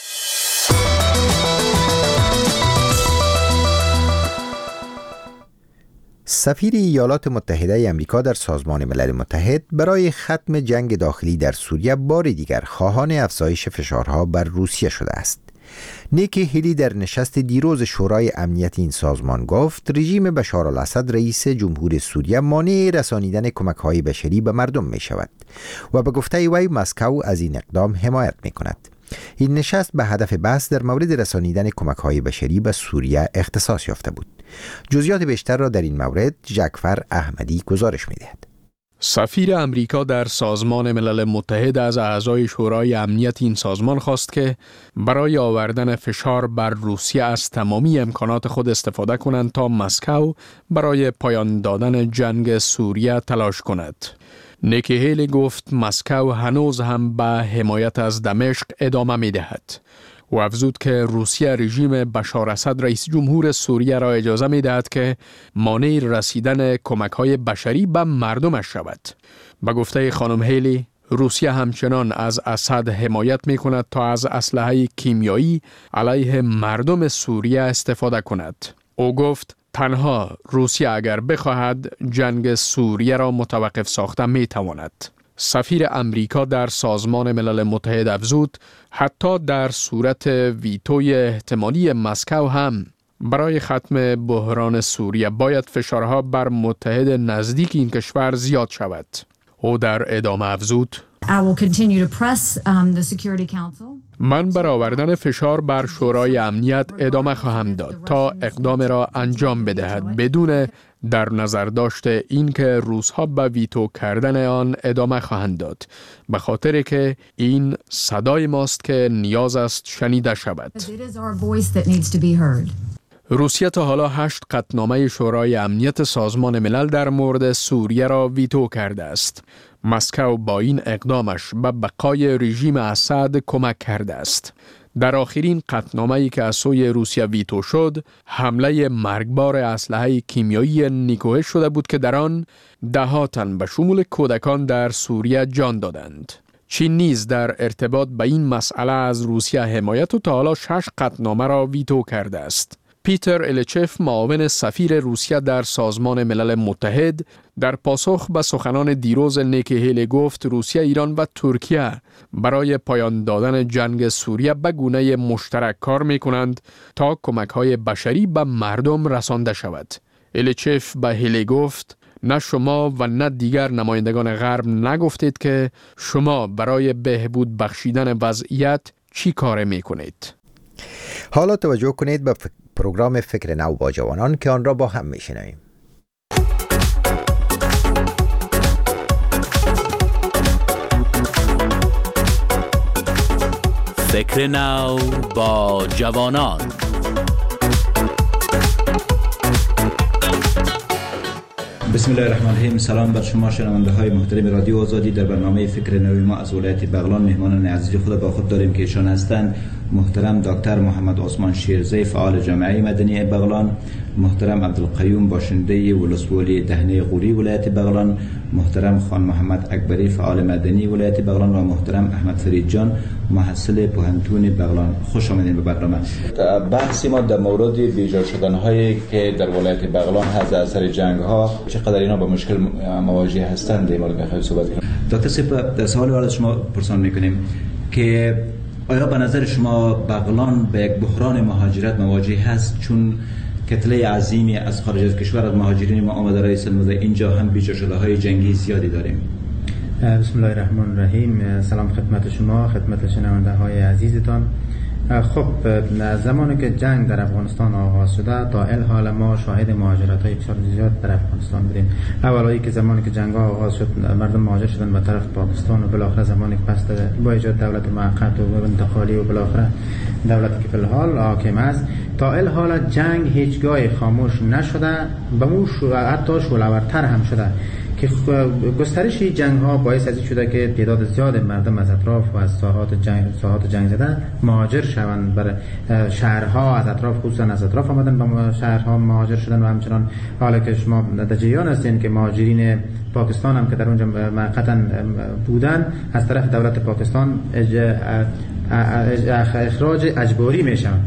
سفیر ایالات متحده آمریکا در سازمان ملل متحد برای ختم جنگ داخلی در سوریه بار دیگر خواهان افزایش فشارها بر روسیه شده است. نیکی هیلی در نشست دیروز شورای امنیت این سازمان گفت رژیم بشار الاسد رئیس جمهور سوریه مانع رسانیدن کمک‌های بشری به مردم می شود و به گفته وی مسکو از این اقدام حمایت می کند. این نشست به هدف بحث در مورد رسانیدن کمک‌های بشری به سوریه اختصاص یافته بود. جزئیات بیشتر را در این مورد جعفر احمدی گزارش می‌دهد. سفیر امریکا در سازمان ملل متحد از اعضای شورای امنیت این سازمان خواست که برای آوردن فشار بر روسیه از تمامی امکانات خود استفاده کنند تا مسکو برای پایان دادن جنگ سوریه تلاش کند. نیکی هیلی گفت مسکو هنوز هم به حمایت از دمشق ادامه می دهد و افزود که روسیه رژیم بشار اسد رئیس جمهور سوریه را اجازه می دهد که مانع رسیدن کمک‌های بشری به مردمش شود. به گفته خانم هیلی، روسیه همچنان از اسد حمایت می کند تا از اسلحه کیمیایی علیه مردم سوریه استفاده کند. او گفت تنها روسیه اگر بخواهد جنگ سوریه را متوقف ساخته می تواند. سفیر امریکا در سازمان ملل متحد افزود حتی در صورت ویتوی احتمالی مسکو هم برای ختم بحران سوریه باید فشارها بر متحد نزدیک این کشور زیاد شود. او در ادامه افزود من بر آوردن فشار بر شورای امنیت ادامه خواهم داد تا اقدام را انجام بدهد بدون در نظر داشته این که روس‌ها به ویتو کردن آن ادامه خواهند داد، به خاطر که این صدای ماست که نیاز است شنیده شود. روسیه تا حالا هشت قطعنامه شورای امنیت سازمان ملل در مورد سوریه را ویتو کرده است. مسکو با این اقدامش به بقای رژیم اسد کمک کرده است. در آخرین قطعنامه‌ای که از سوی روسیه ویتو شد، حمله مرگبار اسلحه کیمیایی نیکوه شده بود که در آن ده تن به شمول کودکان در سوریه جان دادند. چین نیز در ارتباط به این مسئله از روسیه حمایت و تا حالا شش قطعنامه را ویتو کرده است. پیتر الیچف، معاون سفیر روسیه در سازمان ملل متحد، در پاسخ به سخنان دیروز نیکی هیلی گفت روسیه، ایران و ترکیه برای پایان دادن جنگ سوریه به گونه مشترک کار می کنند تا کمک‌های بشری به مردم رسانده شود. الیچف به هیلی گفت نه شما و نه دیگر نمایندگان غرب نگفتید که شما برای بهبود بخشیدن وضعیت چی کار می کنید. حالا توجه کنید به پروگرام فکر نو با جوانان که آن را با هم میشنویم. فکر نو با جوانان. بسم الله الرحمن الرحیم. سلام بر شما شنونده های محترم رادیو آزادی. در برنامه فکر نو ما از ولایت بغلان مهمانان عزیز خود با خود داریم که ایشان هستند محترم دکتر محمد عثمان شیرزی، فعال جامعه مدنی بغلان، محترم عبدالقیوم باشنده ولسوالی دهنه غوری ولایت بغلان، محترم خان محمد اکبری، فعال مدنی ولایت بغلان و محترم احمد فرید جان، محصل پوهنتون بغلان. خوش آمدید به برنامه. بحث ما در مورد بیجا شدن هایی که در ولایت بغلان از اثر جنگ ها چقدر اینا با مشکل مواجه هستند در مورد میخوایم صحبت کنیم. دکتر سپر، سوال وارد شما پرسان میکنیم که آیا به نظر شما بغلان به یک بحران مهاجرت مواجه هست، چون کتله عظیمی از خارج از کشور از مهاجرین ما آمده رئیس الموضع اینجا هم بیجا شده های جنگی زیادی داریم؟ بسم الله الرحمن الرحیم. سلام خدمت شما، خدمت شنونده های عزیزتان. خب زمانی که جنگ در افغانستان آغاز شده تا ال حال ما شاهد مهاجرت های بسیار زیاد در افغانستان بودیم. اولایی که زمانی که جنگ ها آغاز شد مردم مهاجر شدن به طرف پاکستان و بالاخره زمانی که پس با ایجاد دولت موقت و انتقالی و بالاخره دولتی که فی الحال حاکم است، تا ال حال جنگ هیچگاه خاموش نشده، به موش حتی شعله‌ورتر هم شده که گسترش جنگ ها باعث از این شده که تعداد زیاد مردم از اطراف و از ساحات جنگ ساحات جنگ زده مهاجر شوند، بر شهرها از اطراف، خصوصا از اطراف آمدن به شهرها مهاجر شدن و همچنان حالا که شما در جریان هستین که مهاجرین پاکستان هم که در اونجا موقتا بودن از طرف دولت پاکستان اخراج اجباری میشن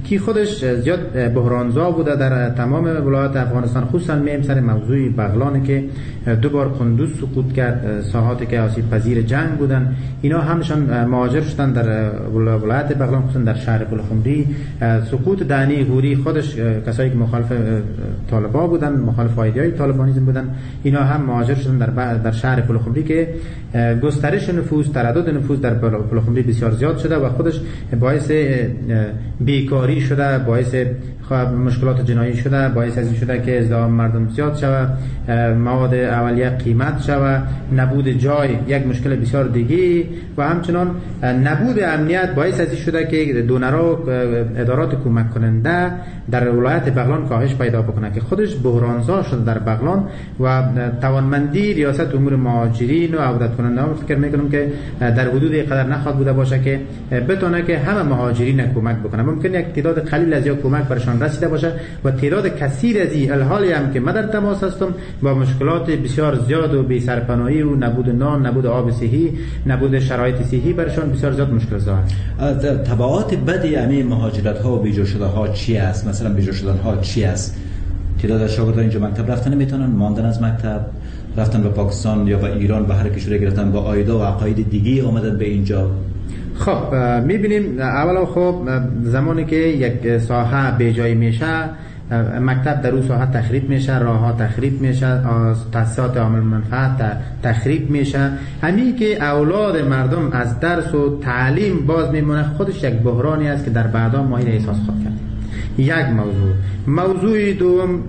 که خودش زیاد بحرانزا بوده در تمام ولایات افغانستان، خصوصا میم سر موضوع بغلان که دو بار قندوز سقوط کرد، ساحاتی که آسیب پذیر جنگ بودن، اینا همشان مهاجر شدن در ولایت بغلان، خصوصا در شهر پلخمری. سقوط دانی غوری خودش کسایی که مخالف طالبان بودن، مخالف ایده‌های طالبانیسم بودن، اینا هم مهاجر شدن در در شهر پلخمری که گسترش نفوذ، تردد نفوذ در پلخمری بسیار زیاد شده و خودش باعث بیکاری شده، باعث مشکلات جنایی شده، باعث از این شده که ازدحام مردم زیاد شود، مواد اولیه قیمت شود، نبود جای یک مشکل بسیار دیگه و همچنان نبود امنیت باعث از این شده که دونرها و ادارات کمک کننده در ولایت بغلان کاهش پیدا بکنه که خودش بحرانزا شده در بغلان و توانمندی ریاست امور مهاجرین و عودت کنندگان فکر میکنم که در حدود قدر نخواهد بوده باشه که بتونه که همه مهاجرین کمک بکنه. ممکن یک تعداد قلیل از یا کمک برشان رسیده باشه و تعداد کثیر از این الحالی هم که من در تماس هستم با مشکلات بسیار زیاد و بی سرپناهی و نبود نان، نبود آب صحی، نبود شرایط صحی برشان بسیار زیاد مشکل دارد. تبعات بدی همین مهاجرت ها و بیجا شده ها چی است؟ مثلا بیجا شدن ها چی است؟ تعداد از شاگردان اینجا مکتب رفتن نمیتونن، ماندن از مکتب، رفتن به پاکستان یا به ایران به هر کشوری گرفتن با آیدا و عقاید دیگه آمدن به اینجا. خب میبینیم اولا خب زمانی که یک ساحه به جای میشه، مکتب در اون ساحه تخریب میشه، راه ها تخریب میشه، تاسیسات عامل منفعت تخریب میشه، همین که اولاد مردم از درس و تعلیم باز میمونه، خودش یک بحرانی است که در بعدا ما این احساس خواهد کرد. یک موضوع موضوع دوم،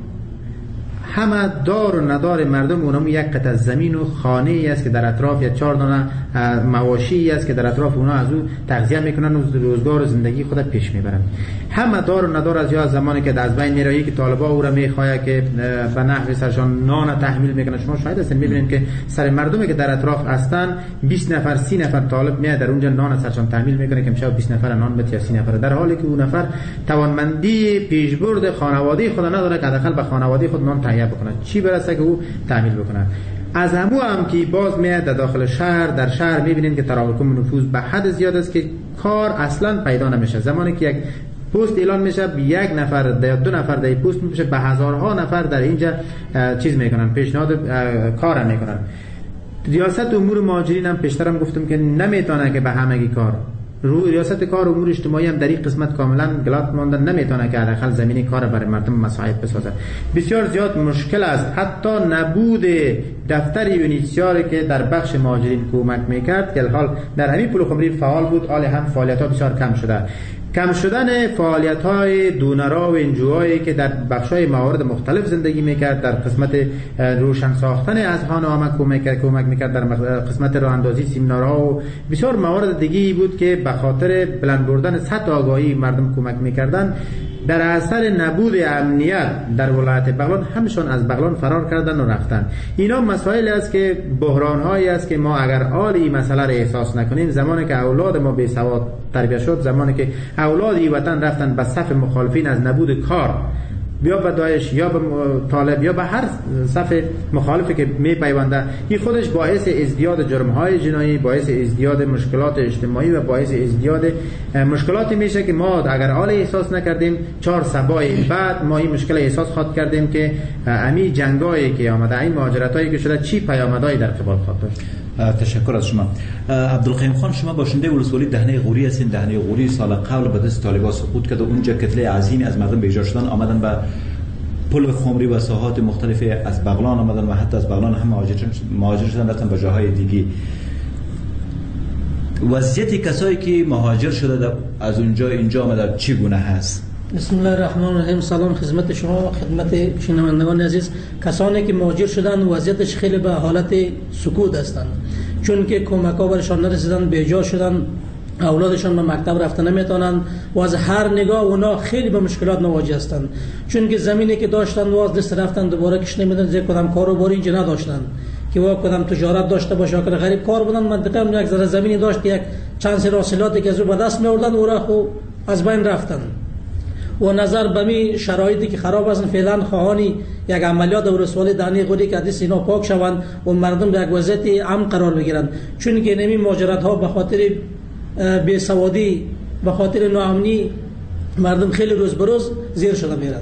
همه دار و ندار مردم اونم یک قطعه زمین و خانه ای است که در اطراف یا چهار دانه مواشی است که در اطراف اونا از او تغذیه میکنن و روزگار و زندگی خود پیش میبرن. همه دار و ندار از یا زمانی که از بین میره که طالبا او را میخواه که به نحوی سرشان نان تحمیل میکنه. شما شاید هستین میبینید که سر مردمی که در اطراف هستن بیست نفر سی نفر طالب میاد در اونجا نان سرشان تحمیل میکنه که میشه بیست نفر نان بده یا سی نفر، در حالی که اون نفر توانمندی پیشبرد خانواده خود نداره که حداقل به خانواده خود نان تهیه بکنه، چی برسه که او تحمیل بکنه. از همو هم که باز میاد در داخل شهر، در شهر میبینید که تراکم نفوذ به حد زیاد است که کار اصلا پیدا نمیشه. زمانی که یک پست اعلان میشه یک نفر یا دو نفر در پست میشه به هزارها نفر در اینجا چیز میکنن، پیشنهاد کار میکنن. ریاست امور مهاجرین هم پیشترم گفتم که نمیتونه که به همگی کار، روی ریاست کار امور اجتماعی هم در این قسمت کاملا گلات ماندن، نمیتونه که حداقل زمینی کار برای مردم مساعد بسازه. بسیار زیاد مشکل است. حتی نبود دفتر یونیسیاری که در بخش مهاجرین کمک میکرد که الحال در همین پلخمری فعال بود، حال هم فعالیت ها بسیار کم شده. کم شدن فعالیت های دونرها و انجوهایی که در بخش های موارد مختلف زندگی میکرد، در قسمت روشن ساختن اذهان عامه کمک کمک میکرد، در قسمت راه اندازی سمینارها و بسیار موارد دیگه بود که به خاطر بلند بردن سطح آگاهی مردم کمک میکردن. در اثر نبود امنیت در ولایت بغلان همشون از بغلان فرار کردن و رفتن. اینا مسائل است که بحران هایی است که ما اگر آل این مسئله را احساس نکنیم، زمانی که اولاد ما بی سواد تربیت شد، زمانی که اولاد این وطن رفتن به صف مخالفین از نبود کار، یا به داعش یا به طالب یا به هر صف مخالفی که می پیونده، این خودش باعث ازدیاد جرم‌های جنایی، باعث ازدیاد مشکلات اجتماعی و باعث ازدیاد مشکلاتی میشه که ما اگر حال احساس نکردیم چهار سبای بعد ما این مشکل احساس خواهد کردیم که امی جنگایی که آمده، این مهاجرتایی که شده چی پیامدهایی در قبال خواهد داشت. تشکر از شما. عبدالقیوم خان، شما باشنده ولسوالی دهنه غوری هستین. دهنه غوری سال قبل به دست طالبان سقوط کرد و اونجا کتله عظیمی از مردم بیجا شدن، آمدن به پل خمری و ساحات مختلف از بغلان آمدن و حتی از بغلان هم مهاجر شدن رفتن به جاهای دیگه. وضعیت کسایی که مهاجر شده از اونجا اینجا آمدن چگونه هست؟ بسم الله الرحمن الرحیم. سلام خدمت شما و خدمت شنوندگان عزیز. کسانی که مهاجر شدن وضعیتش خیلی به حالت سکوت هستند، چون که کمک ها برشان نرسیدن، بیجا شدن، اولادشان به مکتب رفتن نمیتونن و از هر نگاه اونا خیلی به مشکلات مواجه هستند، چون که زمینی که داشتن واز دست رفتن دوباره کش نمیدن، زیر کدام کاروباری اینجا نداشتن که وا کدام تجارت داشته باشه، که غریب کار بودن. منطقه هم یک ذره زمینی داشت که یک چند سری حاصلاتی که از او به دست میوردن او را خو از بین رفتن. و نظر به می شرایطی که خراب هستن، فعلا خواهانی یک عملیات ولسوالی دهنه غوری که دست اینا پاک شوند و مردم در یک وضعیت امن قرار بگیرند، چون که نمی مهاجرت ها به خاطر بیسوادی، به خاطر ناامنی مردم خیلی روز به روز زیر شده میرن.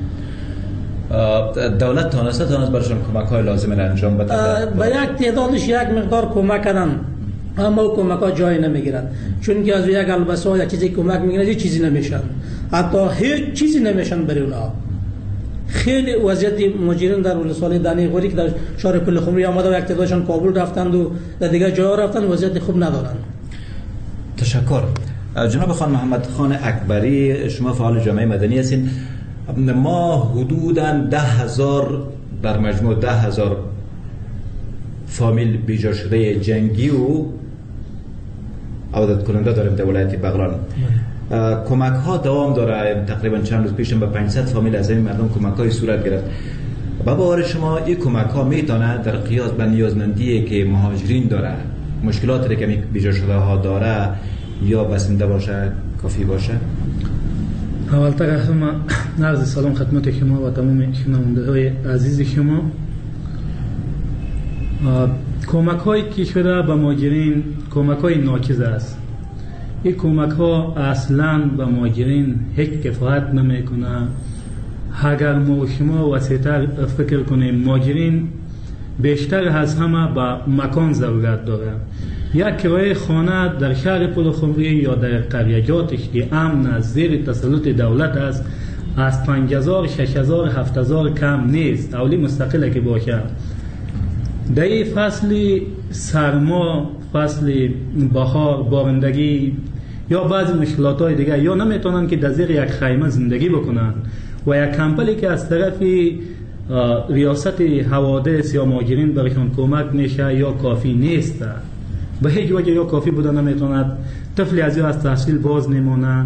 دولت تانسته تانست برشون کمک های لازم را انجام بده؟ به یک تعدادش یک مقدار کمک کردن، اما کمک ها جای نمیگیرن، چون که از یک البسه ها یک چیزی کمک میگیرن هیچ چیزی نمیشن، حتی هیچ چیزی نمیشن برای اونها. خیلی وضعیت مهاجرین در ولسوالی دانی غوری که در شهر پل خمری آمده و یک تعدادشان کابل رفتند و در دیگر جاها رفتند، وضعیت خوب ندارن. تشکر. جناب خان محمد خان اکبری، شما فعال جامعه مدنی هستین. ما حدوداً ده هزار در مجموع ده هزار فامیل بیجا شده جنگی و عودت کننده داریم در ولایت بغلان. کمک ها دوام داره. تقریبا چند روز پیش به پانصد فامیل از این مردم کمک های صورت گرفت. با باور شما این کمک ها میتونه در قیاس به نیازمندی که مهاجرین داره، مشکلاتی که بیجا شده ها داره یا بسنده باشه کافی باشه؟ اول تا همه عرض سلام خدمت شما و تمام شنونده های عزیز شما. کمک هایی که شده به مهاجرین کمک های ناچیز است. این کمک ها اصلا به مهاجرین هیچ کفایت نمیکنه. اگر ما و شما وسیع‌تر فکر کنیم، مهاجرین بیشتر از همه به مکان ضرورت داره. یک کرایه خانه در شهر پل خمری یا در قریجاتش که امن از زیر تسلط دولت است، از پنج هزار، شش هزار، هفت هزار کم نیست، اولی مستقله که باشه. در این فصل سرما، فصل بهار، بارندگی یا بعضی مشکلات های دیگه، یا نمیتونن که در زیر یک خیمه زندگی بکنن و یک کمپلی که از طرف ریاست حوادث یا مهاجرین برشان کمک میشه یا کافی نیست، به هیچ وجه یا کافی بوده نمیتوند، طفلی از از تحصیل باز نمونه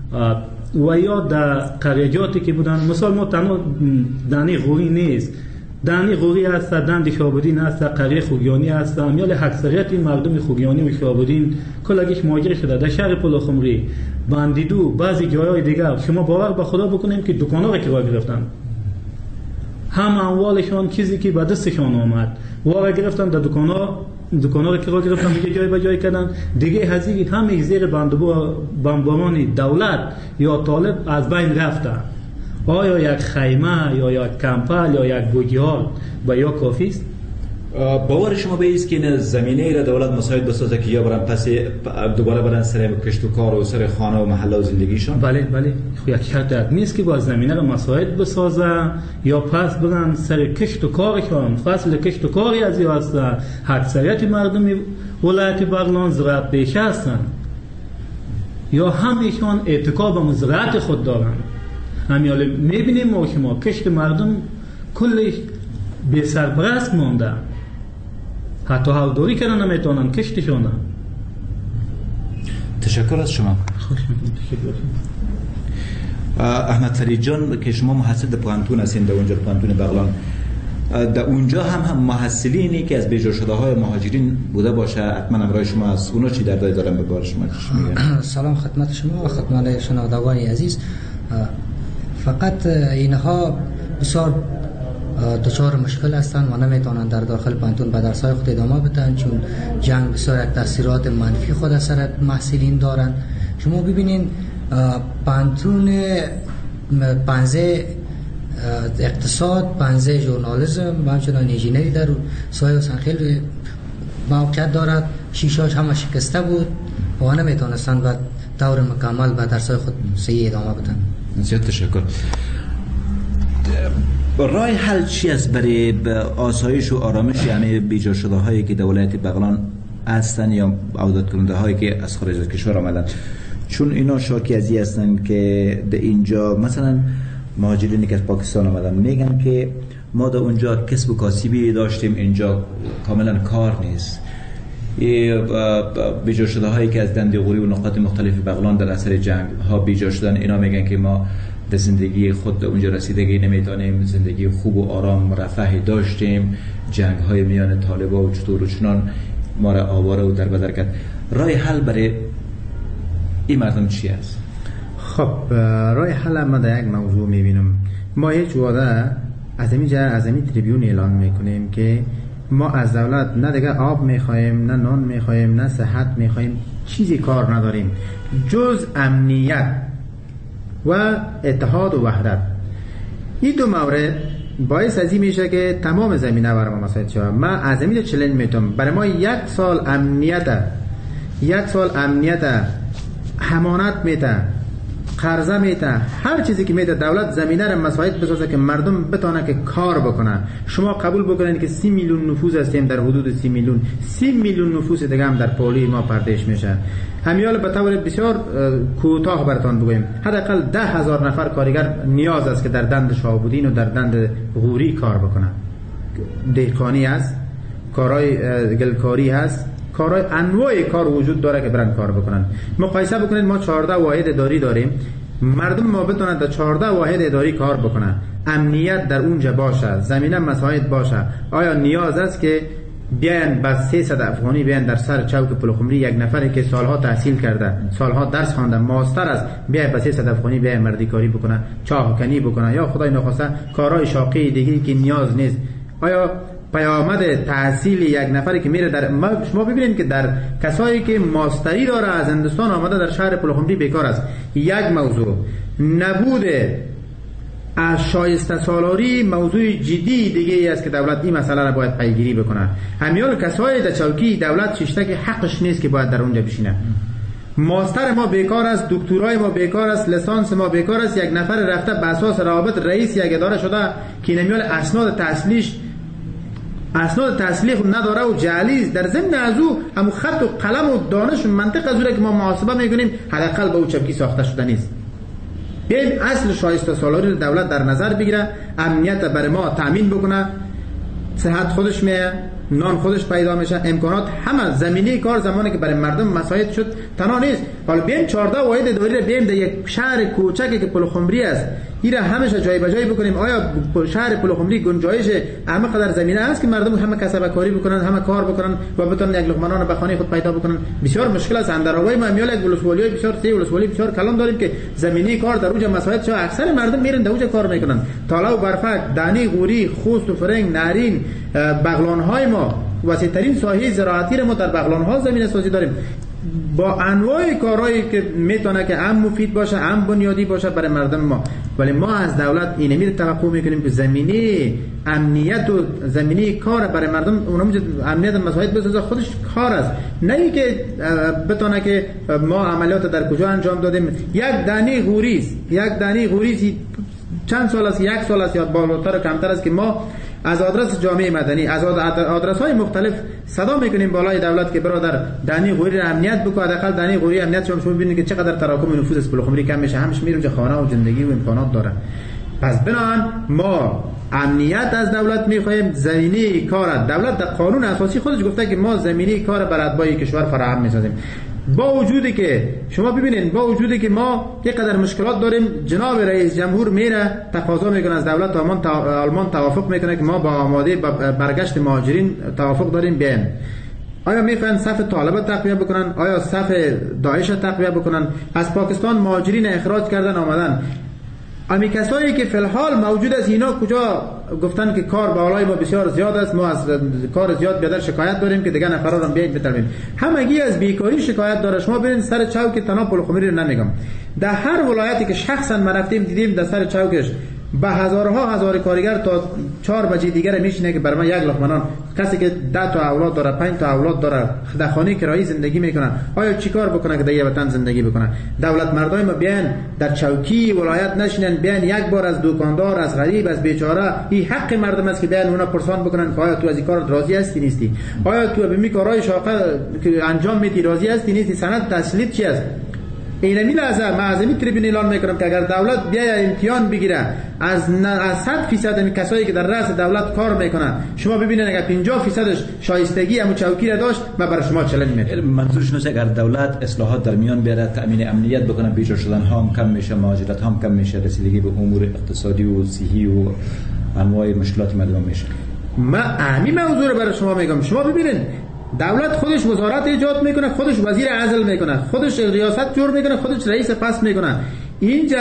و یا در قریجاتی که بودن. مثال ما تنها دانی غوری نیست، دانی غوری هست، دند شابودین هست، قریه خوگیانی هست، امیال اکثریت مردم خوگیانی و شابودین کلگیش مهاجر شده. در شهر پل خمری، بندیدو، بعضی جایهای دیگر شما باور به خدا بکنیم که دکان‌ها را کرایه گرفتن، هم اموالشان چیزی که به دستشان آمد وارا گرفتن، در دکان‌ها دکان‌ها را کرایه گرفتن، دیگه جای به جای کردن، دیگه هزینه همه زیر بمباران دولت یا طالب از بین رفته. آیا یک خیمه یا یک کمپل یا یک بوگیال با یا کافی است؟ باور شما به است که زمینه را دولت مساعد بسازه که یا برن پس دوباره برن سر کشت و کار و سر خانه و محله و زندگیشان؟ بله بله، یک شرط نیست که با زمینه را مساعد بسازه یا پس برن سر کشت و کارشان. فصل کشت و کاری از یا هست. اکثریت مردم ولایت بغلان زراعت پیشه هستند یا همیشان اتکا به زراعت خود دارند. همیاله میبینیم ما شما کشت مردم کلش بی سرپرست مانده، حتی هاوداری کردن نمیتونن کشتشونه. تشکر از شما. خوش میکنم. احمد فرید جان که شما محصل در پوهنتون هستین در اونجا پوهنتون بغلان، در اونجا هم هم محصلینی که از بیجا شده های مهاجرین بوده باشه، حتما امرای شما از اونا چی در داری دارن به بار شما؟ سلام خدمت شما و خدمت شنوندگان عزیز. فقط اینها بسیار دچار مشکل هستند و نمیتونن در داخل پانتون به درس‌های خود ادامه بدن، چون جنگ بسیار یک تاثیرات منفی خود سر محصلین دارن. شما ببینین پانتون پنزه اقتصاد، پنزه ژورنالیسم و همچنان انجینری در سایه و سنخیل موقعیت دارد. شیشاش همه شکسته بود و نمیتونستن به طور مکمل به درس‌های خود صحیح ادامه بدن. زیاد تشکر. راه حل چی است برای آسایش و آرامش همه بیجا شده هایی که در ولایت بغلان هستن یا عودت کننده هایی که از خارج از کشور آمدن؟ چون اینا شاکی از این هستن که در اینجا مثلا مهاجرینی که از پاکستان آمدن میگن که ما در اونجا کسب و کاسبی داشتیم، اینجا کاملا کار نیست. بیجا شده هایی که از دندغوری و نقاط مختلف بغلان در اثر جنگ ها بیجا شدن، اینا میگن که ما در زندگی خود اونجا رسیدگی نمیتونیم، زندگی خوب و آرام مرفهی داشتیم، جنگ های میان طالبا و چطور و چنان ما را آواره و در بدر کرد. راه حل برای این مردم چی است؟ خب راه حل ما در یک موضوع میبینم. ما هیچ وعده از این جا از این تریبیون اعلان میکنیم که ما از دولت نه دیگه آب میخوایم، نه نان میخوایم، نه صحت میخوایم، چیزی کار نداریم جز امنیت. و اتحاد و وحدت. این دو مورد باعث از این میشه که تمام زمینه برای ما مساعد شود. من از این چلنج میتونم برای ما یک سال امنیت یک سال امنیت همانت میته، قرضه میته، هر چیزی که میته دولت زمینه را مساعد بسازه که مردم بتونه که کار بکنه. شما قبول بکنید که سی میلیون نفوس هستیم، در حدود سی میلیون سی میلیون نفوس دیگه هم در پولی ما پردیش میشه. همیال به طور بسیار کوتاه براتون بگویم حداقل ده هزار نفر کارگر نیاز است که در دند شاهبودین و در دند غوری کار بکنه. دهقانی است، کارهای گلکاری هست، کارهای انواع کار وجود داره که برن کار بکنن. مقایسه بکنید ما چهارده واحد اداری داریم، مردم ما بتونن در چهارده واحد اداری کار بکنن، امنیت در اونجا باشه، زمینه مساعد باشه. آیا نیاز است که بیان بس سیصد افغانی بیان در سر چوک پلخمری یک نفری که سالها تحصیل کرده، سالها درس خوانده، ماستر است، بیان بس سیصد افغانی بیان مردی کاری بکنه، چاه کنی بکنه یا خدای نخواسته کارهای شاقی دیگه که نیاز نیست؟ آیا پیامد تحصیل یک نفری که میره در ما شما ببینید که در کسایی که ماستری داره از هندوستان آمده در شهر پلخمری بیکار است. یک موضوع نبود از شایسته سالاری موضوع جدی دیگه ای است که دولت این مسئله را باید پیگیری بکنه. همیال کسای در چوکی دولت ششته که حقش نیست که باید در اونجا بشینه. ماستر ما بیکار است، دکترای ما بیکار است، لیسانس ما بیکار است. یک نفر رفته به اساس روابط رئیس یک اداره شده که نمیال اسناد تحصیلیش اسناد تحصیلی خود نداره و جعلی در ضمن از او هم خط و قلم و دانش و منطق از او که ما محاسبه میکنیم حداقل به او چپکی ساخته شده نیست. بیایم اصل شایسته سالاری دولت در نظر بگیره، امنیت برای ما تامین بکنه، صحت خودش میه، نان خودش پیدا میشه، امکانات همه زمینه کار زمانی که برای مردم مساعد شد تنها نیست. حالا بیایم چهارده واحد اداری رو بیایم در یک شهر کوچکی که پلخمری است ایره همیشه جای به جای بکنیم. آیا شهر پلخمری گنجایش همه قدر زمینه است که مردم همه کسب کاری بکنن، همه کار بکنن و بتونن یک لقمه نان به خانه خود پیدا بکنن؟ بسیار مشکل است. اندرآوای ما میال یک ولسوالی بسیار سی ولسوالی بسیار کلان داریم که زمینه کار در اونجا مساعد شده. اکثر مردم میرن در اونجا کار میکنن. تالا و برفک، دانی، غوری، خوست و فرنگ، نارین، بغلان های ما وسیع ترین ساحه زراعتی رو ما در بغلان ها زمینه سازی داریم با انواع کارهایی که میتونه که هم مفید باشه هم بنیادی باشه برای مردم ما. ولی ما از دولت اینمی رو توقع میکنیم که زمینه امنیت و زمینه کار برای مردم اونم امنیت مساعد بسازه. خودش کار است، نه اینکه بتونه که ما عملیات در کجا انجام دادیم. یک دانه غوریز یک دانه غوریز چند سال است، یک سال است یا بالاتر کمتر است که ما از آدرس جامعه مدنی از آدرس های مختلف صدا میکنیم بالای دولت که برادر دانی غوری را امنیت بکو. حداقل دانی غوری امنیت شما شما ببینید که چقدر تراکم نفوس از پلخمری کم میشه، همش میره خانه و زندگی و امکانات داره. پس بنان ما امنیت از دولت میخوایم، زمینه کار دولت در قانون اساسی خودش گفته که ما زمینه کار بر اتباع کشور فراهم میسازیم. با وجودی که شما ببینید با وجودی که ما یک قدر مشکلات داریم، جناب رئیس جمهور میره تقاضا میکنه از دولت آلمان آلمان توافق میکنه که ما با آماده برگشت مهاجرین توافق داریم بیایم. آیا میخواین صف طالب تقویه بکنن؟ آیا صف داعش تقویه بکنن؟ از پاکستان مهاجرین اخراج کردن آمدن. امی کسایی که فی الحال موجود است اینا کجا گفتن که کار بالای ما بسیار زیاد است، ما از کار زیاد بیادر شکایت داریم که دیگه نفرا رو بیاید بترمیم. همگی از بیکاری شکایت داره. شما ببینید سر چوک تناب پلخمری رو نمیگم، در هر ولایتی که شخصا ما رفتیم دیدیم در سر چوکش به هزارها هزار کارگر تا چهار بجه دیگر میشینه که بر من یک لقمه نان. کسی که ده تا اولاد داره، پنج تا اولاد داره، در خانه کرایی زندگی میکنه، آیا چیکار بکنه که در یه وطن زندگی بکنه؟ دولت مردای ما بیان در چوکی ولایت نشینن، بیان یک بار از دکاندار، از غریب، از بیچاره، این حق مردم است که بیان اونا پرسان بکنن که آیا تو از این کار راضی هستی نیستی؟ آیا تو به می کارهای شاقه که انجام میدی راضی هستی نیستی؟ سند تسلیت چی است؟ اینمی لحظه من از این تریبون اعلان میکنم که اگر دولت بیا امتحان بگیره از از صد درصد این کسایی که در رأس دولت کار میکنن، شما ببینید اگر پنجاه درصدش شایستگی همون چوکی را داشت، من برای شما چالش میدم. منظورش اینه اگر دولت اصلاحات در میان بیاره، تامین امنیت بکنه، بیجا شدن ها هم کم میشه، مهاجرت ها هم کم میشه، رسیدگی به امور اقتصادی و صحی و انواع مشکلات مردم میشه. من همین موضوع رو برای شما میگم. شما ببینید دولت خودش وزارت ایجاد میکنه، خودش وزیر عزل میکنه، خودش ریاست جور میکنه، خودش رئیس پس میکنه. اینجا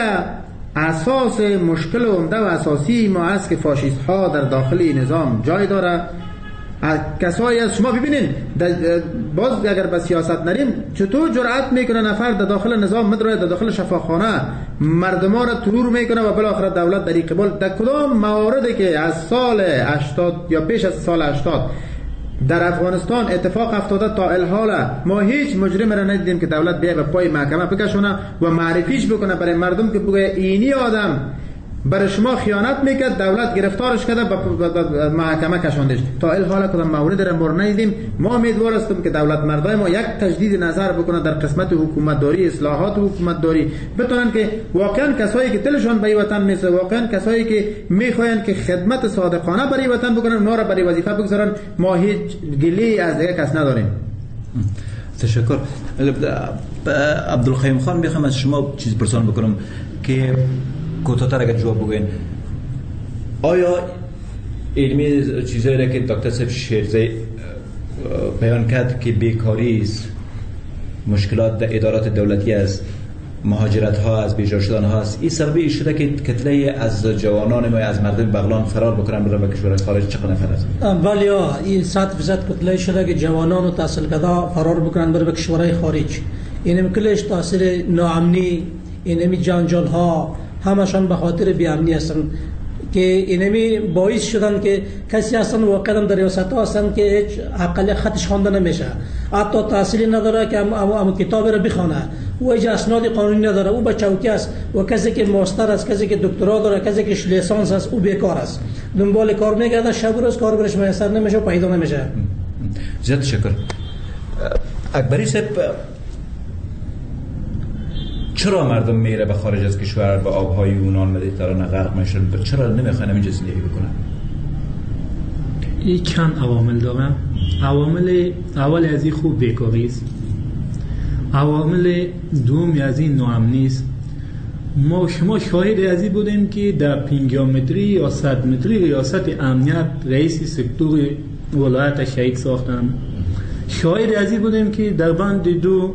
اساس مشکل عمده و اساسی ما است که فاشیست ها در داخل نظام جای داره کسایی از شما ببینین باز اگر به سیاست نریم چطور جرأت میکنه نفر در داخل نظام مدرای در داخل شفاخانه مردمان را ترور میکنه و بالاخره دولت در قبال در کدام مواردی که از سال هشتاد یا پیش از سال هشتاد در افغانستان اتفاق افتاده تا الحال ما هیچ مجرم را ندیدیم که دولت بیای به پای محکمه بکشونه و معرفیش بکنه برای مردم که بگه اینی آدم برای شما خیانت میکرد، دولت گرفتارش کرده به محکمه کشاندش. تا الحال کدام مورد را ما ندیدیم. ما امیدوار هستیم که دولت مردای ما یک تجدید نظر بکنه در قسمت حکومت داری، اصلاحات حکومت داری، بتونن که واقعا کسایی که دلشون به وطن میسه، واقعا کسایی که میخواین که خدمت صادقانه برای وطن بکنن، اونا را برای وظیفه بگذارن. ما هیچ گلی از دیگه کس نداریم. تشکر. عبدالقیوم خان میخوام از شما چیز پرسان بکنم که کوتاه‌تر اگر جواب بگوین. آیا علمی چیزایی را که دکتر صاحب شیرزی بیان کرد که بیکاری است، مشکلات در ادارات دولتی است، مهاجرت ها از بیجا شدن ها است، این سببی شده که کتله از جوانان ما از مردم بغلان فرار بکنن برای کشور خارج؟ چقدر نفر است؟ بله، این صد فیصد کتله شده که جوانان و تحصیل کرده فرار بکنن برای کشورهای خارج. این کلش تاثیر ناامنی، اینمی جنجال ها همشان به خاطر بی‌امنی هستن که اینمی باعث شدن که کسی هستن واقعا در ریاست ها هستن که هیچ اقل خطش خوانده نمیشه، حتی تحصیلی نداره که ام ام کتاب را بخونه، او هیچ اسناد قانونی نداره، او به چوکی است. و کسی که ماستر است، کسی که دکترا داره، کسی که لیسانس است، او بیکار است، دنبال کار میگرده، شب و روز کار برش میسر نمیشه و پیدا نمیشه. زیاد تشکر. اکبری صاحب، چرا مردم میره به خارج از کشور به آبهای یونان مدیترانه غرق میشن؟ چرا نمیخوان اینجا زندگی بکنن؟ این چند عوامل داره. عوامل اول از این خوب بیکاری است، عوامل دوم از این ناامنی است. ما شما شاهد از این بودیم که در پنجاه متری یا صد متری ریاست امنیت رئیس سکتور ولایت شهید ساختن. شاهد از این بودیم که در بند دو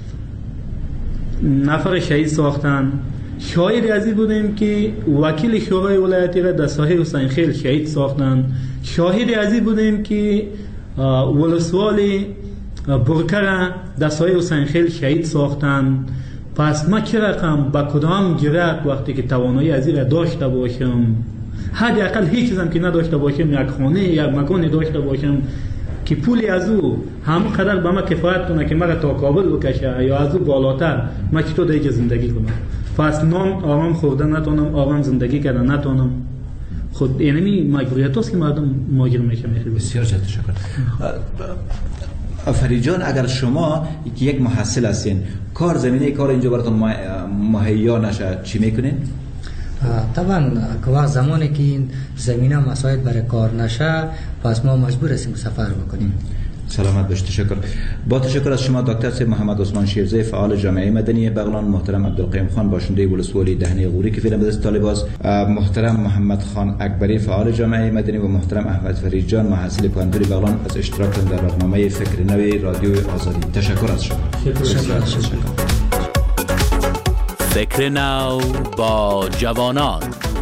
نفر شهید ساختن. شاهد از این بودیم که وکیل شورای ولایتی را در ساحل حسین خیل شهید ساختن. شاهد از این بودیم که ولسوال برکه را در ساحل حسین خیل شهید ساختن. پس ما چه رقم با کدام جرأت وقتی که توانایی از این را داشته باشم، حداقل هیچ چیزم که نداشته باشم، یک خانه یک مکانی داشته باشم که پولی از او همون قدر به ما کفایت کنه که مرا تا کابل بکشه یا از او بالاتر ما چطور دیگه زندگی کنم؟ پس نام آرام خوردن نتونم، آرام زندگی کردن نتونم. خود اینمی مجبوریت است که مردم مهاجر میشه. بسیار تشکر. فرید جان، اگر شما یک محصل هستین، کار زمینه کار اینجا براتون مهیا نشه، چی میکنین؟ طبعا که وقت زمانی که این زمینه مساعد برای کار نشه، پس ما مجبور هستیم سفر بکنیم. سلامت باش. تشکر. با تشکر از شما دکتر صاحب محمد عثمان شیرزی، فعال جامعه مدنی بغلان، محترم عبدالقیوم خان باشنده ولسوالی دهنه غوری که فعلا به دست طالباز، محترم محمد خان اکبری فعال جامعه مدنی و محترم احمد فرید جان محصل پوهنتون بغلان از اشتراک در برنامه فکر نو رادیو آزادی. تشکر از شما. تشکر. تشکر. فکر نو با جوانان.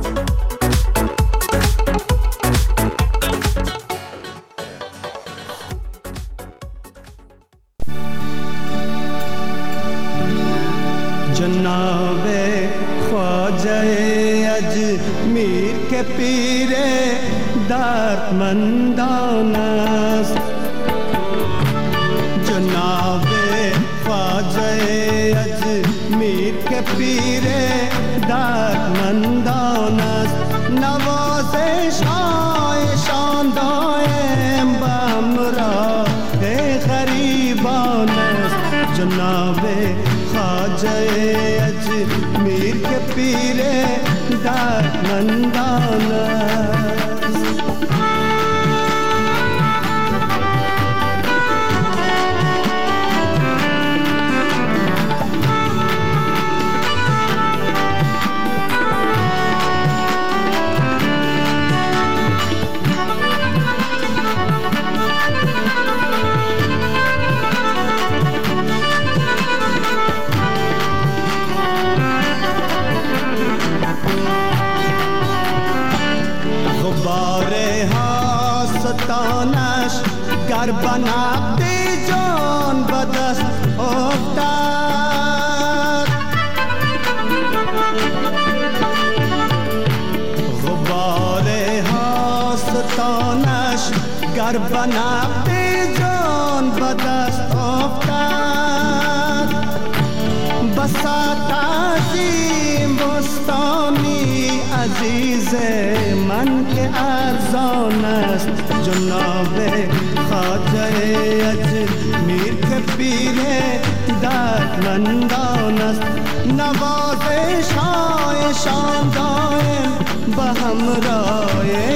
जनाब ख्वाजा अजमीर के पीरे दर्दमंदानस्त, जनाब ख्वाजा अजमीर के पीरे दर्दमंदानस्त, नवाज़िश आए शानदाएं बमरा है गरीबानस्त, जनाब ख्वाजा अजमीर के पीरे दर्दमंदानस्त। آستانش گر به نقد جان به دست افتد غبار آستانش گر به نقد جان به دست افتد بساط عظیم بستانی عزیز من که ارزان است جناب خواجه اجمیر که پیر دردمندان است نوازش هایشان دائم به همراه